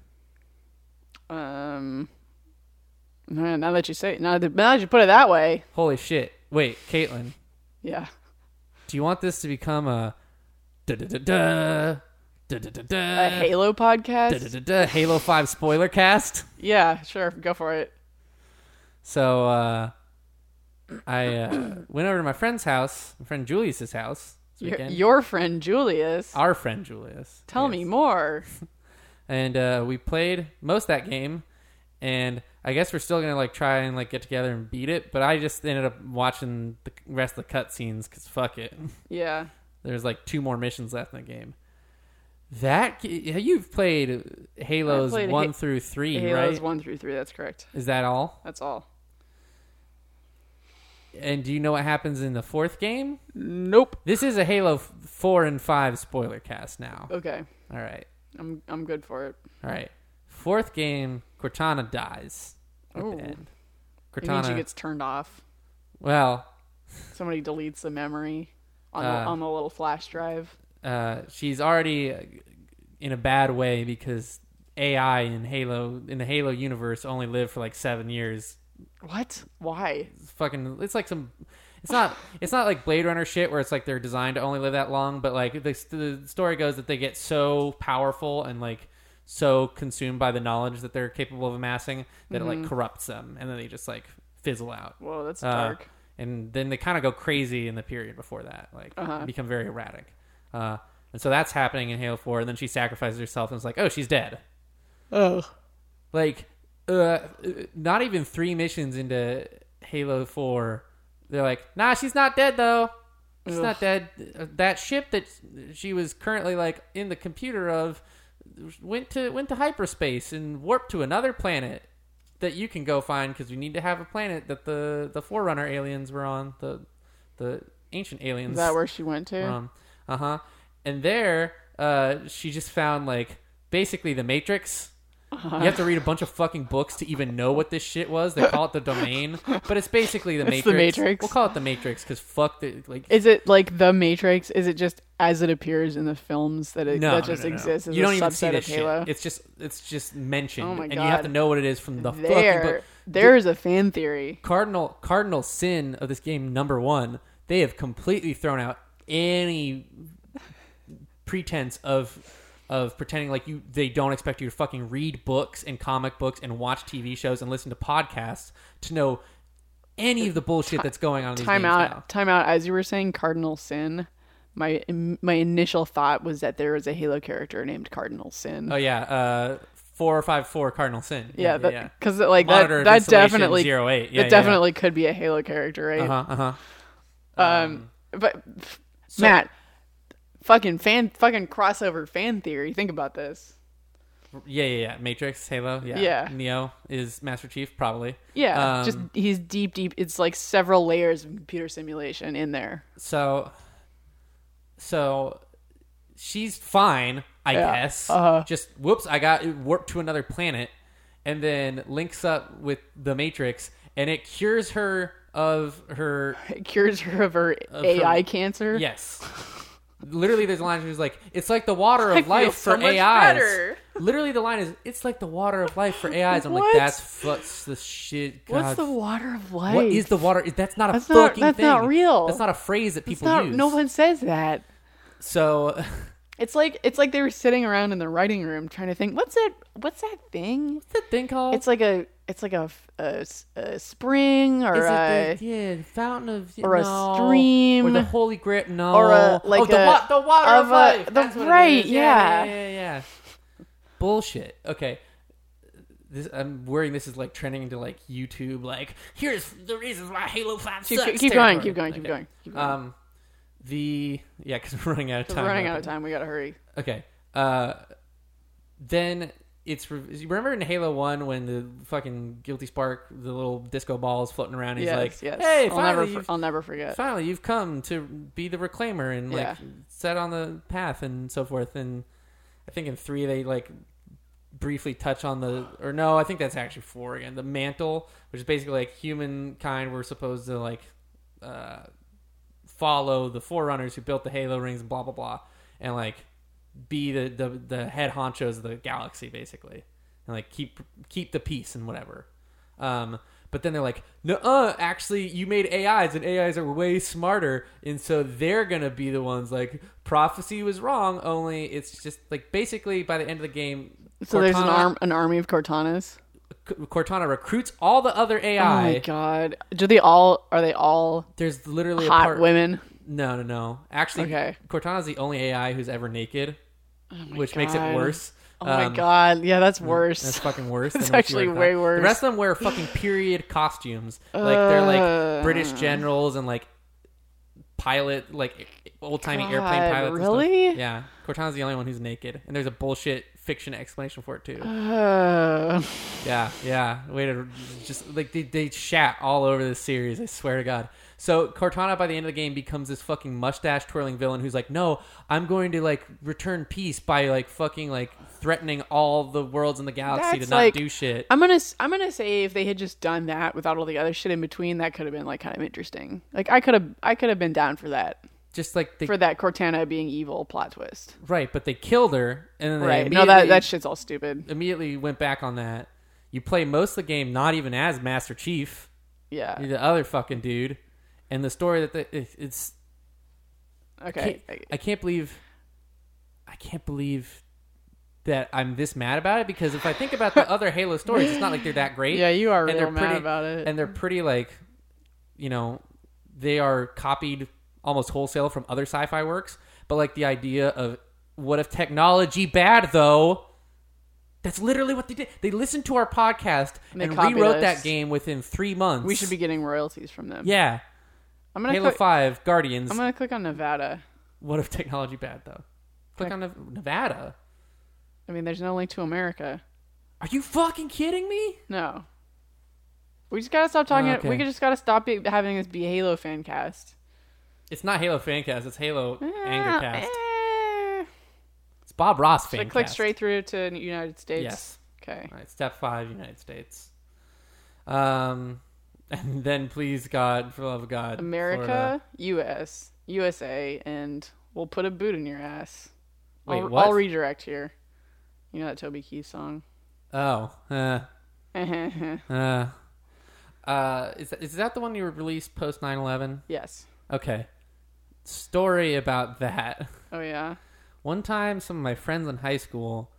Now that you say, now that you put it that way, Holy shit. Wait, Caitlin, yeah. do you want this to become a da-da-da-da, da-da-da-da, A Halo podcast? da-da-da-da, Halo 5 spoiler cast? Yeah, sure. Go for it. So I went over to my friend's house, my friend Julius's house this weekend. Your friend Julius. Our friend Julius. Tell me more. And we played most of that game, and I guess we're still gonna like try and like get together and beat it. But I just ended up watching the rest of the cutscenes because fuck it. Yeah. There's like 2 more missions left in the game. You've played Halos 1 through 3, right? Halos 1 through 3. That's correct. Is that all? That's all. And do you know what happens in the 4th game? Nope. This is a Halo 4 and 5 spoiler cast now. Okay. All right. I'm good for it. All right. 4th game, Cortana dies at the end. It means she gets turned off. Well, somebody deletes the memory on the little flash drive. She's already in a bad way because AI in the Halo universe only lived for like 7 years. What? Why? It's like some. It's not like Blade Runner shit where it's like they're designed to only live that long, but like the story goes that they get so powerful and like so consumed by the knowledge that they're capable of amassing that it like corrupts them, and then they just like fizzle out. Whoa, that's dark. And then they kind of go crazy in the period before that, like become very erratic. And so that's happening in Halo 4, and then she sacrifices herself and it's like, oh, she's dead. Oh. Like, not even 3 missions into Halo 4, they're like, nah, she's not dead, though. She's not dead. That ship that she was currently, like, in the computer of went to hyperspace and warped to another planet that you can go find because we need to have a planet that the Forerunner aliens were on, the ancient aliens. Is that where she went to? And there, she just found, like, basically the Matrix. You have to read a bunch of fucking books to even know what this shit was. They call it the Domain, but it's basically the Matrix. The Matrix. We'll call it the Matrix because fuck the like. Is it like the Matrix? Is it just as it appears in the films that exists as you don't a even see subset this of Halo? shit. It's just mentioned, Oh my God. and you have to know what it is from the fucking book. There is a fan theory. Cardinal sin of this game, number 1. They have completely thrown out any pretense of pretending like they don't expect you to fucking read books and comic books and watch TV shows and listen to podcasts to know any of the bullshit that's going on in these games now. Time out. As you were saying Cardinal Sin, my initial thought was that there was a Halo character named Cardinal Sin. Oh yeah, 454 Cardinal Sin. Yeah, because like Monitor that definitely 08. that definitely could be a Halo character, right? But So, Matt, fucking crossover fan theory. Think about this. Yeah. Matrix, Halo. Yeah. Neo is Master Chief, probably. Yeah, just he's deep. It's like several layers of computer simulation in there. So she's fine, I guess. Just whoops, I got warped to another planet, and then links up with the Matrix, and it cures her of her. It cures her of her AI cancer. Yes. Literally, there's a line who's like, "It's like the water of life for so much AIs." better. Literally, the line is, "It's like the water of life for AIs." I'm like, What? "That's the shit." God. What's the water of life? What is the water? That's not a That's fucking that's thing. not real. That's not a phrase that people use. No one says that. So, It's like they were sitting around in the writing room trying to think, what's that thing? what's that thing called? It's like a spring or the fountain of or a stream or the Holy Grail? No, or the water of life. That's what it is. Yeah. Yeah. Bullshit. Okay. I'm worrying this is like trending into like YouTube. Like, here's the reasons why Halo 5 sucks. Keep going. Keep going. Because we're running out of time. We're running out of time. We gotta hurry. Okay. Then it's you remember in Halo 1 when the fucking Guilty Spark, the little disco ball is floating around. He's like, "Hey, I'll never forget. Finally, you've come to be the Reclaimer and like set on the path and so forth." And I think in 3 they like briefly touch on I think that's actually 4 again. The mantle, which is basically like humankind were supposed to like follow the Forerunners who built the Halo rings and blah blah blah, and like be the head honchos of the galaxy basically, and like keep the peace and whatever. But then they're like, no, actually, you made AIs, and AIs are way smarter, and so they're gonna be the ones. Like, prophecy was wrong. Only it's just like basically by the end of the game. So there's an army of Cortanas. Cortana recruits all the other AI. Oh my god. Are they all There's literally a hot part... women? No. Actually, Okay. Cortana's the only AI who's ever naked, which makes it God. worse. Oh my god. Yeah, that's worse. That's fucking worse. It's than what she actually wears way now. worse. The rest of them wear fucking period costumes. Like, they're like British generals and like pilot, like old-timey airplane pilots. Really? And stuff. Yeah. Cortana's the only one who's naked. And there's a bullshit fiction explanation for it too. Yeah. Way to just like they shat all over this series. I swear to God. So Cortana by the end of the game becomes this fucking mustache twirling villain who's like, no, I'm going to like return peace by like fucking like threatening all the worlds in the galaxy That's to not like- do shit. I'm gonna say if they had just done that without all the other shit in between, that could have been like kind of interesting. Like I could have been down for that. Just like For that Cortana being evil plot twist. right, but they killed her, and then they Right. No, immediately- that shit's all stupid. immediately went back on that. You play most of the game not even as Master Chief, Yeah. you're the other fucking dude, and the story that it's Okay. I can't believe that I'm this mad about it, because if I think about the other Halo stories, it's not like they're that great. Yeah, you are and real they're mad pretty, about it. and they're pretty like, they are copied almost wholesale from other sci-fi works. But like the idea of what if technology bad though? That's literally what they did. They listened to our podcast They and copied rewrote us. that game within 3 months. We should be getting royalties from them. Yeah. I'm gonna Halo click, 5, Guardians. I'm gonna click on Nevada. What if technology bad though? Click on Nevada. I mean, there's no link to America. Are you fucking kidding me? No. We just gotta stop talking. Okay. We just gotta stop having this be Halo fan cast. It's not Halo Fancast. It's Halo Angercast. Eh. It's Bob Ross Should I Fancast. click straight through to United States? Yes. Okay. All right, step 5, United States. And then please, God, for the love of God, America, Florida. U.S., USA, and we'll put a boot in your ass. Wait, I'll, what? I'll redirect here. You know that Toby Keith song? Oh, Yes. is that the one you released post 9/11? Okay. Story about that. Oh, yeah? One time, some of my friends in high school,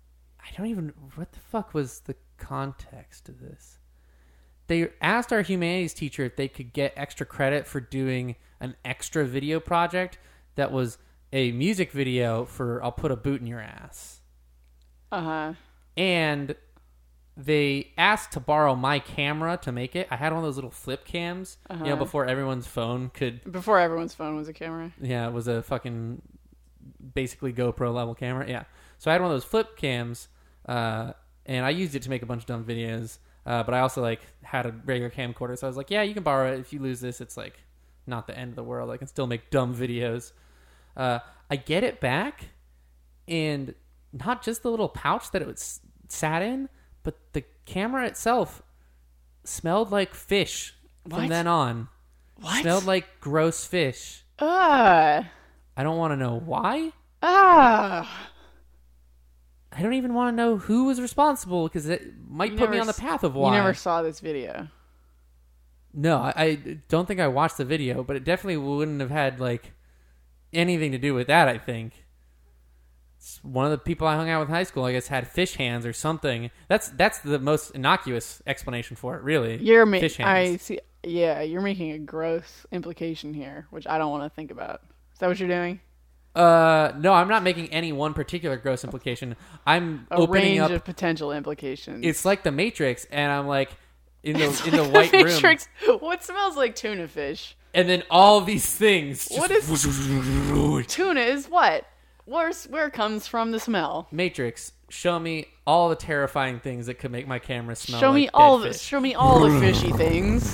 what the fuck was the context of this? They asked our humanities teacher if they could get extra credit for doing an extra video project that was a music video for I'll Put a Boot in Your Ass. Uh-huh. And they asked to borrow my camera to make it. I had one of those little flip cams, before everyone's phone could... Before everyone's phone was a camera. Yeah, it was a fucking basically GoPro level camera. Yeah. So I had one of those flip cams, and I used it to make a bunch of dumb videos. But I also like had a regular camcorder, so I was like, yeah, you can borrow it. If you lose this, it's like not the end of the world. I can still make dumb videos. I get it back, and not just the little pouch that it was sat in, but the camera itself smelled like fish from What? then on. What? Smelled like gross fish. Ah. I don't want to know why. Ah. I don't even want to know who was responsible, because it might put me on the path of why. You never saw this video. No, I don't think I watched the video, but it definitely wouldn't have had like anything to do with that. I think it's one of the people I hung out with in high school, I guess, had fish hands or something. That's the most innocuous explanation for it, really. Fish hands. I see. Yeah, you're making a gross implication here, which I don't want to think about. Is that what you're doing? No, I'm not making any one particular gross implication. I'm A opening range up. of potential implications. It's like the Matrix, and I'm like in the white room. Matrix. What smells like tuna fish? And then all these things. Just What is tuna? Is what? Where comes from the smell? Matrix? Show me all the terrifying things that could make my camera smell. Show like me dead all fish. Show me all the fishy things.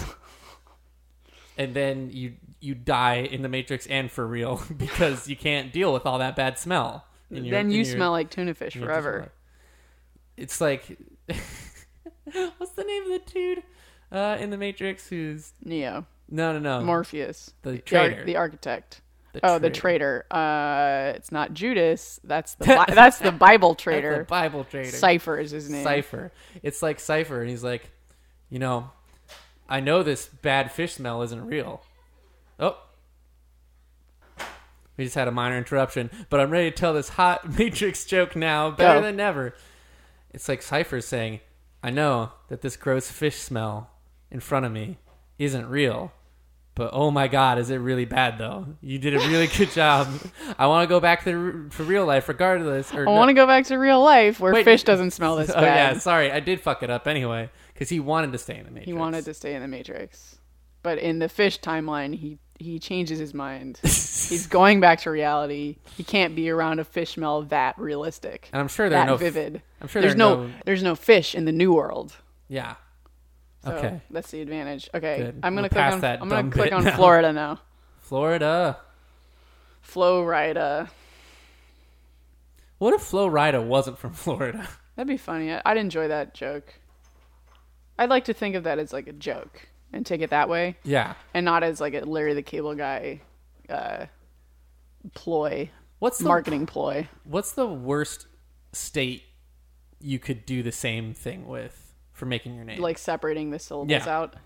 And then you die in the Matrix, and for real, because you can't deal with all that bad smell. Then you smell like tuna fish you forever. It's like what's the name of the dude in the Matrix who's Neo. no Morpheus. the traitor. The architect. The The traitor. It's not Judas. That's that's the Bible traitor. That's the Bible traitor. Cypher is his name. Cypher. It's like Cypher, and he's like, I know this bad fish smell isn't real. Oh. We just had a minor interruption, but I'm ready to tell this hot Matrix joke now, better than ever. It's like Cypher saying, I know that this gross fish smell in front of me isn't real, but oh my God, is it really bad though? You did a really good job. I want to go back to real life regardless. I want to go back to real life where fish doesn't smell this bad. Oh yeah, sorry, I did fuck it up anyway because he wanted to stay in the Matrix. He wanted to stay in the Matrix. But in the fish timeline, he changes his mind. He's going back to reality. He can't be around a fish smell that realistic. And I'm sure there are no vivid. I'm sure there's no fish in the new world. Yeah. So okay. That's the advantage. Okay. Good. I'm gonna We'll click on Florida now. Florida. Florida. What if Florida wasn't from Florida? That'd be funny. I'd enjoy that joke. I'd like to think of that as like a joke and take it that way. Yeah. And not as like a Larry the Cable Guy ploy. Marketing ploy? What's the worst state you could do the same thing with for making your name? Like separating the syllables out?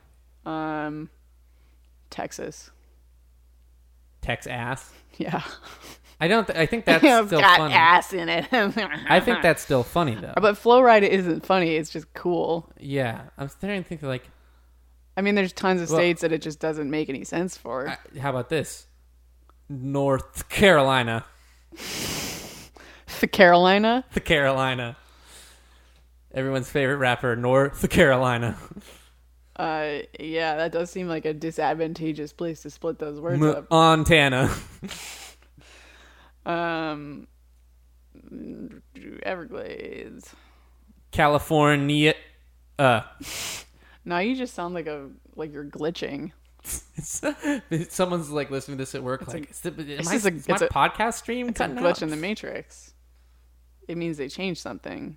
Texas. Tex-ass? Yeah. I think that's still got funny. Ass in it. I think that's still funny though. But Flowrida isn't funny. It's just cool. Yeah. I'm starting to think like... I mean, there's tons of states that it just doesn't make any sense for. How about this? North Carolina. The Carolina? The Carolina. Everyone's favorite rapper, North Carolina. Yeah, that does seem like a disadvantageous place to split those words up. Montana. Everglades. California. No, you just sound like you're glitching. Someone's like listening to this at work. Is my podcast stream it's a glitch in the Matrix. It means they changed something.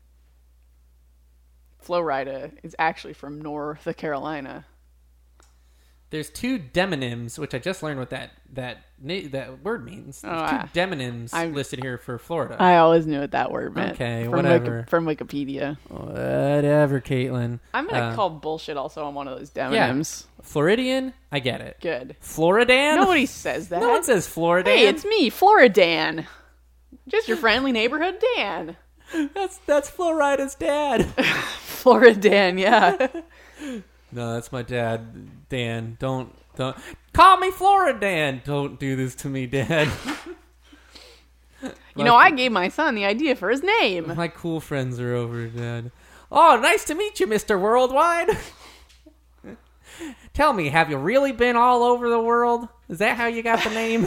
Flowrida is actually from North Carolina. There's two demonyms, which I just learned what that word means. There's two demonyms listed here for Florida. I always knew what that word meant. Okay, whatever. From Wikipedia. Whatever, Caitlin. I'm going to call bullshit also on one of those demonyms. Yeah. Floridian, I get it. Good. Floridan? Nobody says that. No one says Floridan. Hey, it's me, Floridan. Just your friendly neighborhood Dan. That's Florida's dad. Floridan, yeah. No, that's my dad, Dan. Don't call me Floridan. Don't do this to me, Dad. I gave my son the idea for his name. My cool friends are over, Dad. Oh, nice to meet you, Mr. Worldwide. Tell me, have you really been all over the world? Is that how you got the name?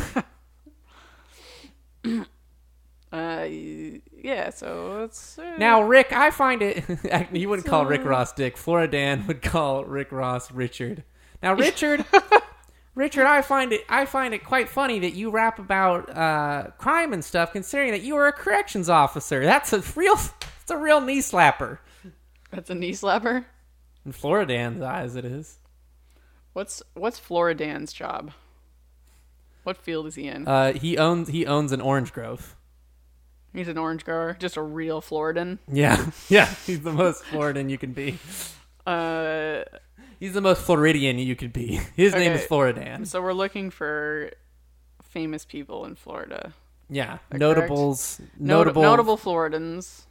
Yeah, so it's... Now, Rick, I find it... You wouldn't call Rick Ross Dick. Floridan would call Rick Ross Richard. Now, Richard... Richard, I find it quite funny that you rap about crime and stuff, considering that you are a corrections officer. It's a real knee slapper. That's a knee slapper? In Floridan's eyes, it is. What's Floridan's job? What field is he in? He owns an orange grove. He's an orange grower, just a real Floridan. Yeah, he's the most Floridan you can be. He's the most Floridian you could be. His name is Floridan. So we're looking for famous people in Florida. Yeah, notables, notable Floridans.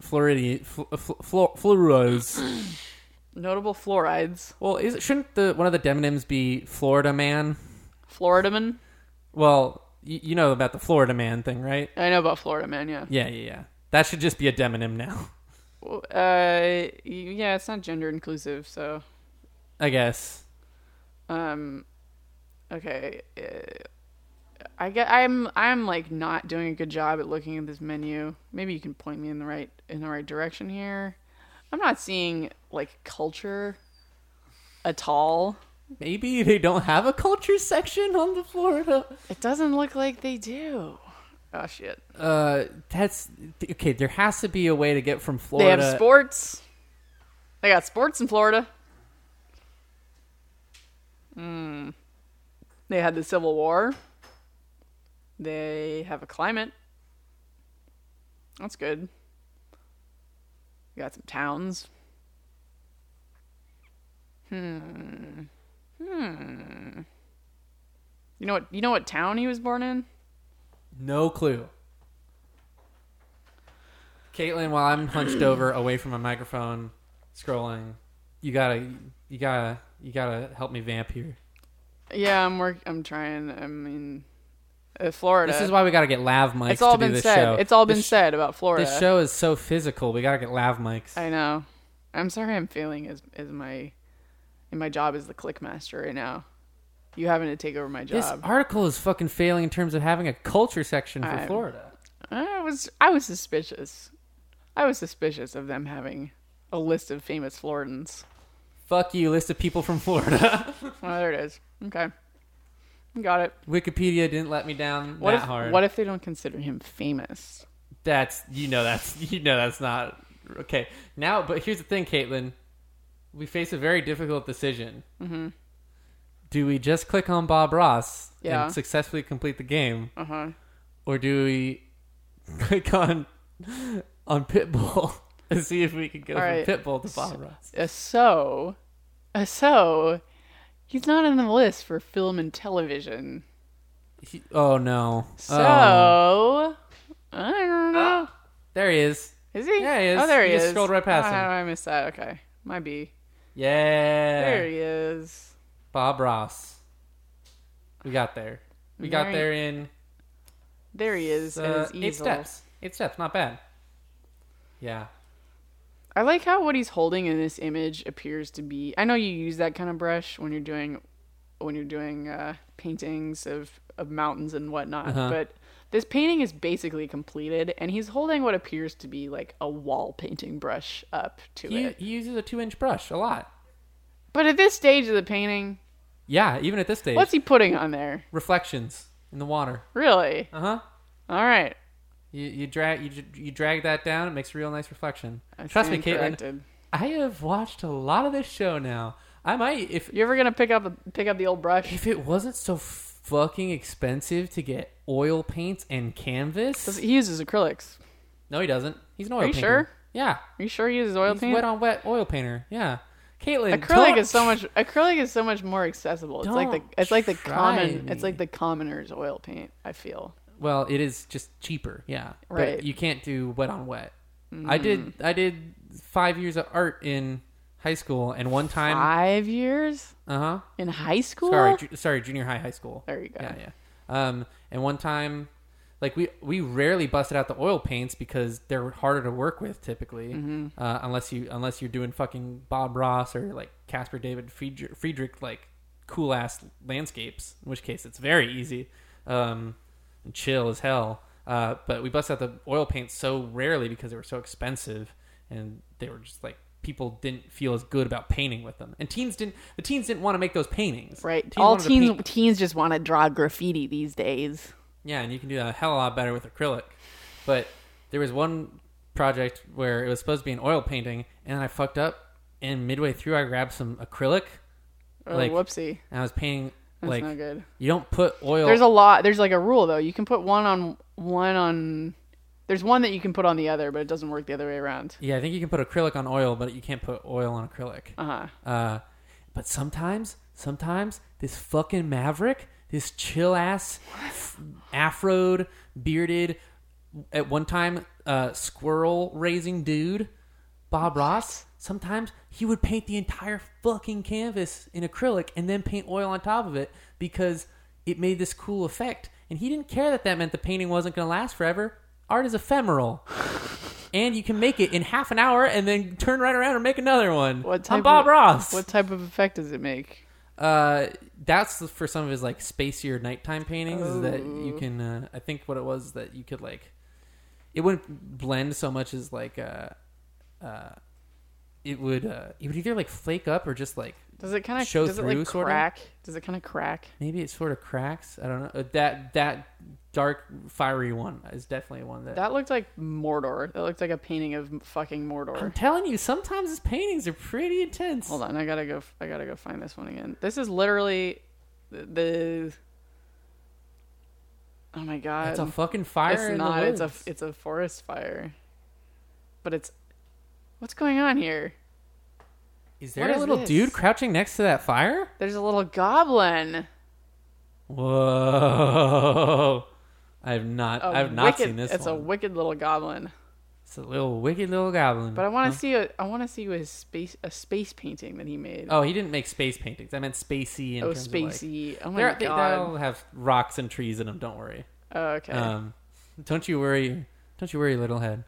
Floridas. Notable Florides. Well, shouldn't one of the demonyms be Florida Man? Floridaman? Well, you know about the Florida Man thing, right? I know about Florida Man, yeah. Yeah. That should just be a demonym now. Yeah, it's not gender inclusive, so... I guess. Okay. I'm like not doing a good job at looking at this menu. Maybe you can point me in the right direction here. I'm not seeing like culture at all. Maybe they don't have a culture section on the Florida. It doesn't look like they do. Oh shit. That's okay. There has to be a way to get from Florida. They have sports. They got sports in Florida. They had the Civil War. They have a climate. That's good. You got some towns. You know what town he was born in? No clue. Caitlin, while I'm hunched over away from a microphone, scrolling. You gotta help me vamp here. Yeah, I'm trying. I mean, Florida. This is why we gotta get lav mics It's all to do been this said. show. It's all been said about Florida. This show is so physical. We gotta get lav mics. I know. I'm sorry. I'm failing as my in my job as the click master right now. You having to take over my job. This article is fucking failing in terms of having a culture section for Florida. I was suspicious. I was suspicious of them having a list of famous Floridans. Fuck you, list of people from Florida. Oh, there it is. Okay. Got it. Wikipedia didn't let me down hard. What if they don't consider him famous? That's not okay. Now, but here's the thing, Caitlin. We face a very difficult decision. Mm-hmm. Do we just click on Bob Ross Yeah. and successfully complete the game? Uh-huh. Or do we click on Pitbull and see if we can go from Pitbull to Bob Ross? So, he's not on the list for film and television. Oh, no. So, I don't know. There he is. Is he? Yeah, he is. Oh, there he You is. just scrolled right past him. I missed that. Okay. Might be. Yeah. There he is. Bob Ross. We got there. We got there in... There he is. At his 8 easel. steps. 8 steps. Not bad. Yeah. I like how what he's holding in this image appears to be. I know you use that kind of brush when you're doing paintings of mountains and whatnot, but this painting is basically completed, and he's holding what appears to be like a wall painting brush up to it. He uses a 2-inch brush a lot. But at this stage of the painting, Yeah, even at this stage. what's he putting on there? Reflections in the water. Really? Uh-huh. All right. You drag that down. It makes a real nice reflection. I Trust me, stand Caitlin. corrected. I have watched a lot of this show now. I might if You ever gonna pick up the old brush? if it wasn't so fucking expensive to get oil paints and canvas. He uses acrylics. No, he doesn't. He's an oil Are you painter. sure? Yeah. Are you sure he uses oil He's paint? wet on wet oil painter. Yeah. Caitlin, Acrylic is so much more accessible. It's like the commoner's oil paint, I feel. Well, it is just cheaper, yeah. Right. But you can't do wet on wet. I did 5 years of art in high school, and one time 5 years? In high school? Sorry, junior high school. There you go. Yeah. And one time, like we rarely busted out the oil paints because they're harder to work with typically, unless you're doing fucking Bob Ross or like Caspar David Friedrich like cool ass landscapes. In which case, it's very easy, and chill as hell. But we busted out the oil paints so rarely because they were so expensive, and they were just like people didn't feel as good about painting with them, and the teens didn't want to make those paintings. Right. All teens just want to draw graffiti these days. Yeah, and you can do that a hell of a lot better with acrylic. But there was one project where it was supposed to be an oil painting, and I fucked up, and midway through I grabbed some acrylic. Oh, whoopsie. And I was painting, That's like, not good. you don't put oil... There's like a rule, though. You can put one on... There's one that you can put on the other, but it doesn't work the other way around. Yeah, I think you can put acrylic on oil, but you can't put oil on acrylic. Uh-huh. But sometimes, this fucking maverick, this chill-ass, afroed, bearded, at one time, squirrel-raising dude, Bob Ross, sometimes he would paint the entire fucking canvas in acrylic and then paint oil on top of it because it made this cool effect. And he didn't care that meant the painting wasn't going to last forever. Art is ephemeral. And you can make it in half an hour and then turn right around and make another one. I'm Bob Ross. What type of effect does it make? That's for some of his like spacier nighttime paintings. Oh. That you can. I think what it was that you could like. It wouldn't blend so much as like. It would either like flake up or just like. Does it kind of show does through? It like Sort crack? of? Does it kind of crack? Maybe it sort of cracks. I don't know. That dark fiery one is definitely one that looked like Mordor. That looked like a painting of fucking Mordor. I'm telling you, sometimes his paintings are pretty intense. Hold on, I gotta go find this one again. This is literally the. Oh my god! It's a fucking fire. It's not. It's a forest fire. But it's. What's going on here? Is there a little dude crouching next to that fire? There's a little goblin. Whoa! I've not seen this. It's one. a wicked little goblin. It's a little wicked little goblin. But I want to see a space painting that he made. Oh, he didn't make space paintings. I meant spacey. Spacey. Oh my god. They'll have rocks and trees in them. Don't worry. Oh, okay. Don't you worry. Don't you worry, little head.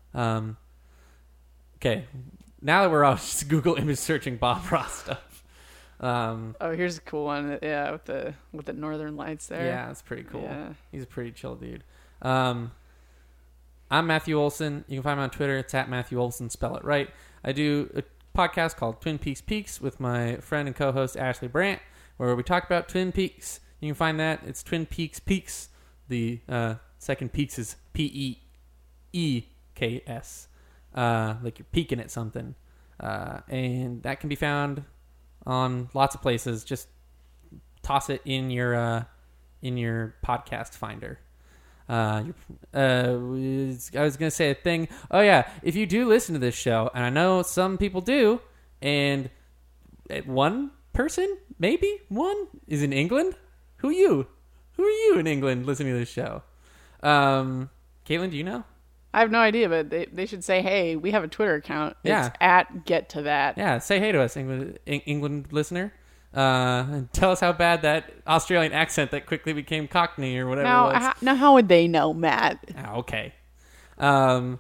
Okay. Now that we're all just Google image searching Bob Ross stuff. Here's a cool one. Yeah, with the northern lights there. Yeah, it's pretty cool. Yeah. He's a pretty chill dude. I'm Matthew Olson. You can find me on Twitter. It's at Matthew Olson. Spell it right. I do a podcast called Twin Peaks Peaks with my friend and co-host Ashley Brandt, where we talk about Twin Peaks. You can find that. It's Twin Peaks Peaks. The second Peaks is Peeks. Like you're peeking at something. And that can be found on lots of places. Just toss it in your podcast finder. I was going to say a thing. Oh, yeah. If you do listen to this show, and I know some people do, and one person, maybe one, is in England. Who are you? Who are you in England listening to this show? Caitlin, do you know? I have no idea, but they should say, hey, we have a Twitter account. Yeah. It's at Get to That. Yeah, say hey to us, England listener. And tell us how bad that Australian accent that quickly became Cockney or whatever it was. Now, how would they know, Matt? Okay. Yeah,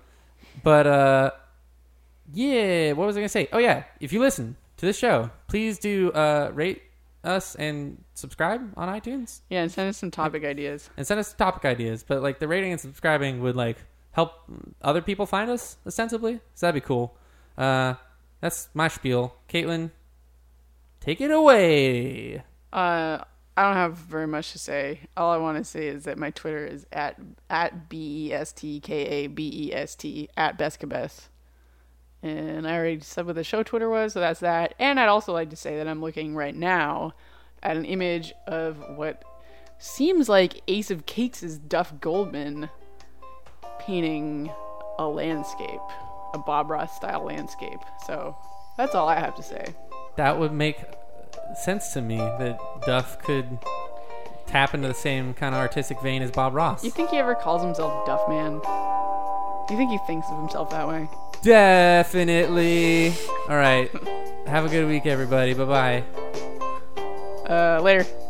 what was I going to say? Oh, yeah, if you listen to this show, please do rate us and subscribe on iTunes. Yeah, and send us some topic ideas. But, like, the rating and subscribing would, like, help other people find us, ostensibly. So that'd be cool. That's my spiel. Caitlin, take it away. I don't have very much to say. All I want to say is that my Twitter is at BESTKABEST at Beskabeth. And I already said what the show Twitter was, so that's that. And I'd also like to say that I'm looking right now at an image of what seems like Ace of Cakes' Duff Goldman painting a landscape, a Bob Ross style landscape. So that's all I have to say. That would make sense to me that Duff could tap into the same kind of artistic vein as Bob Ross. You think he ever calls himself Duff Man? Do you think he thinks of himself that way? Definitely. All right. Have a good week, everybody. Bye-bye. Later.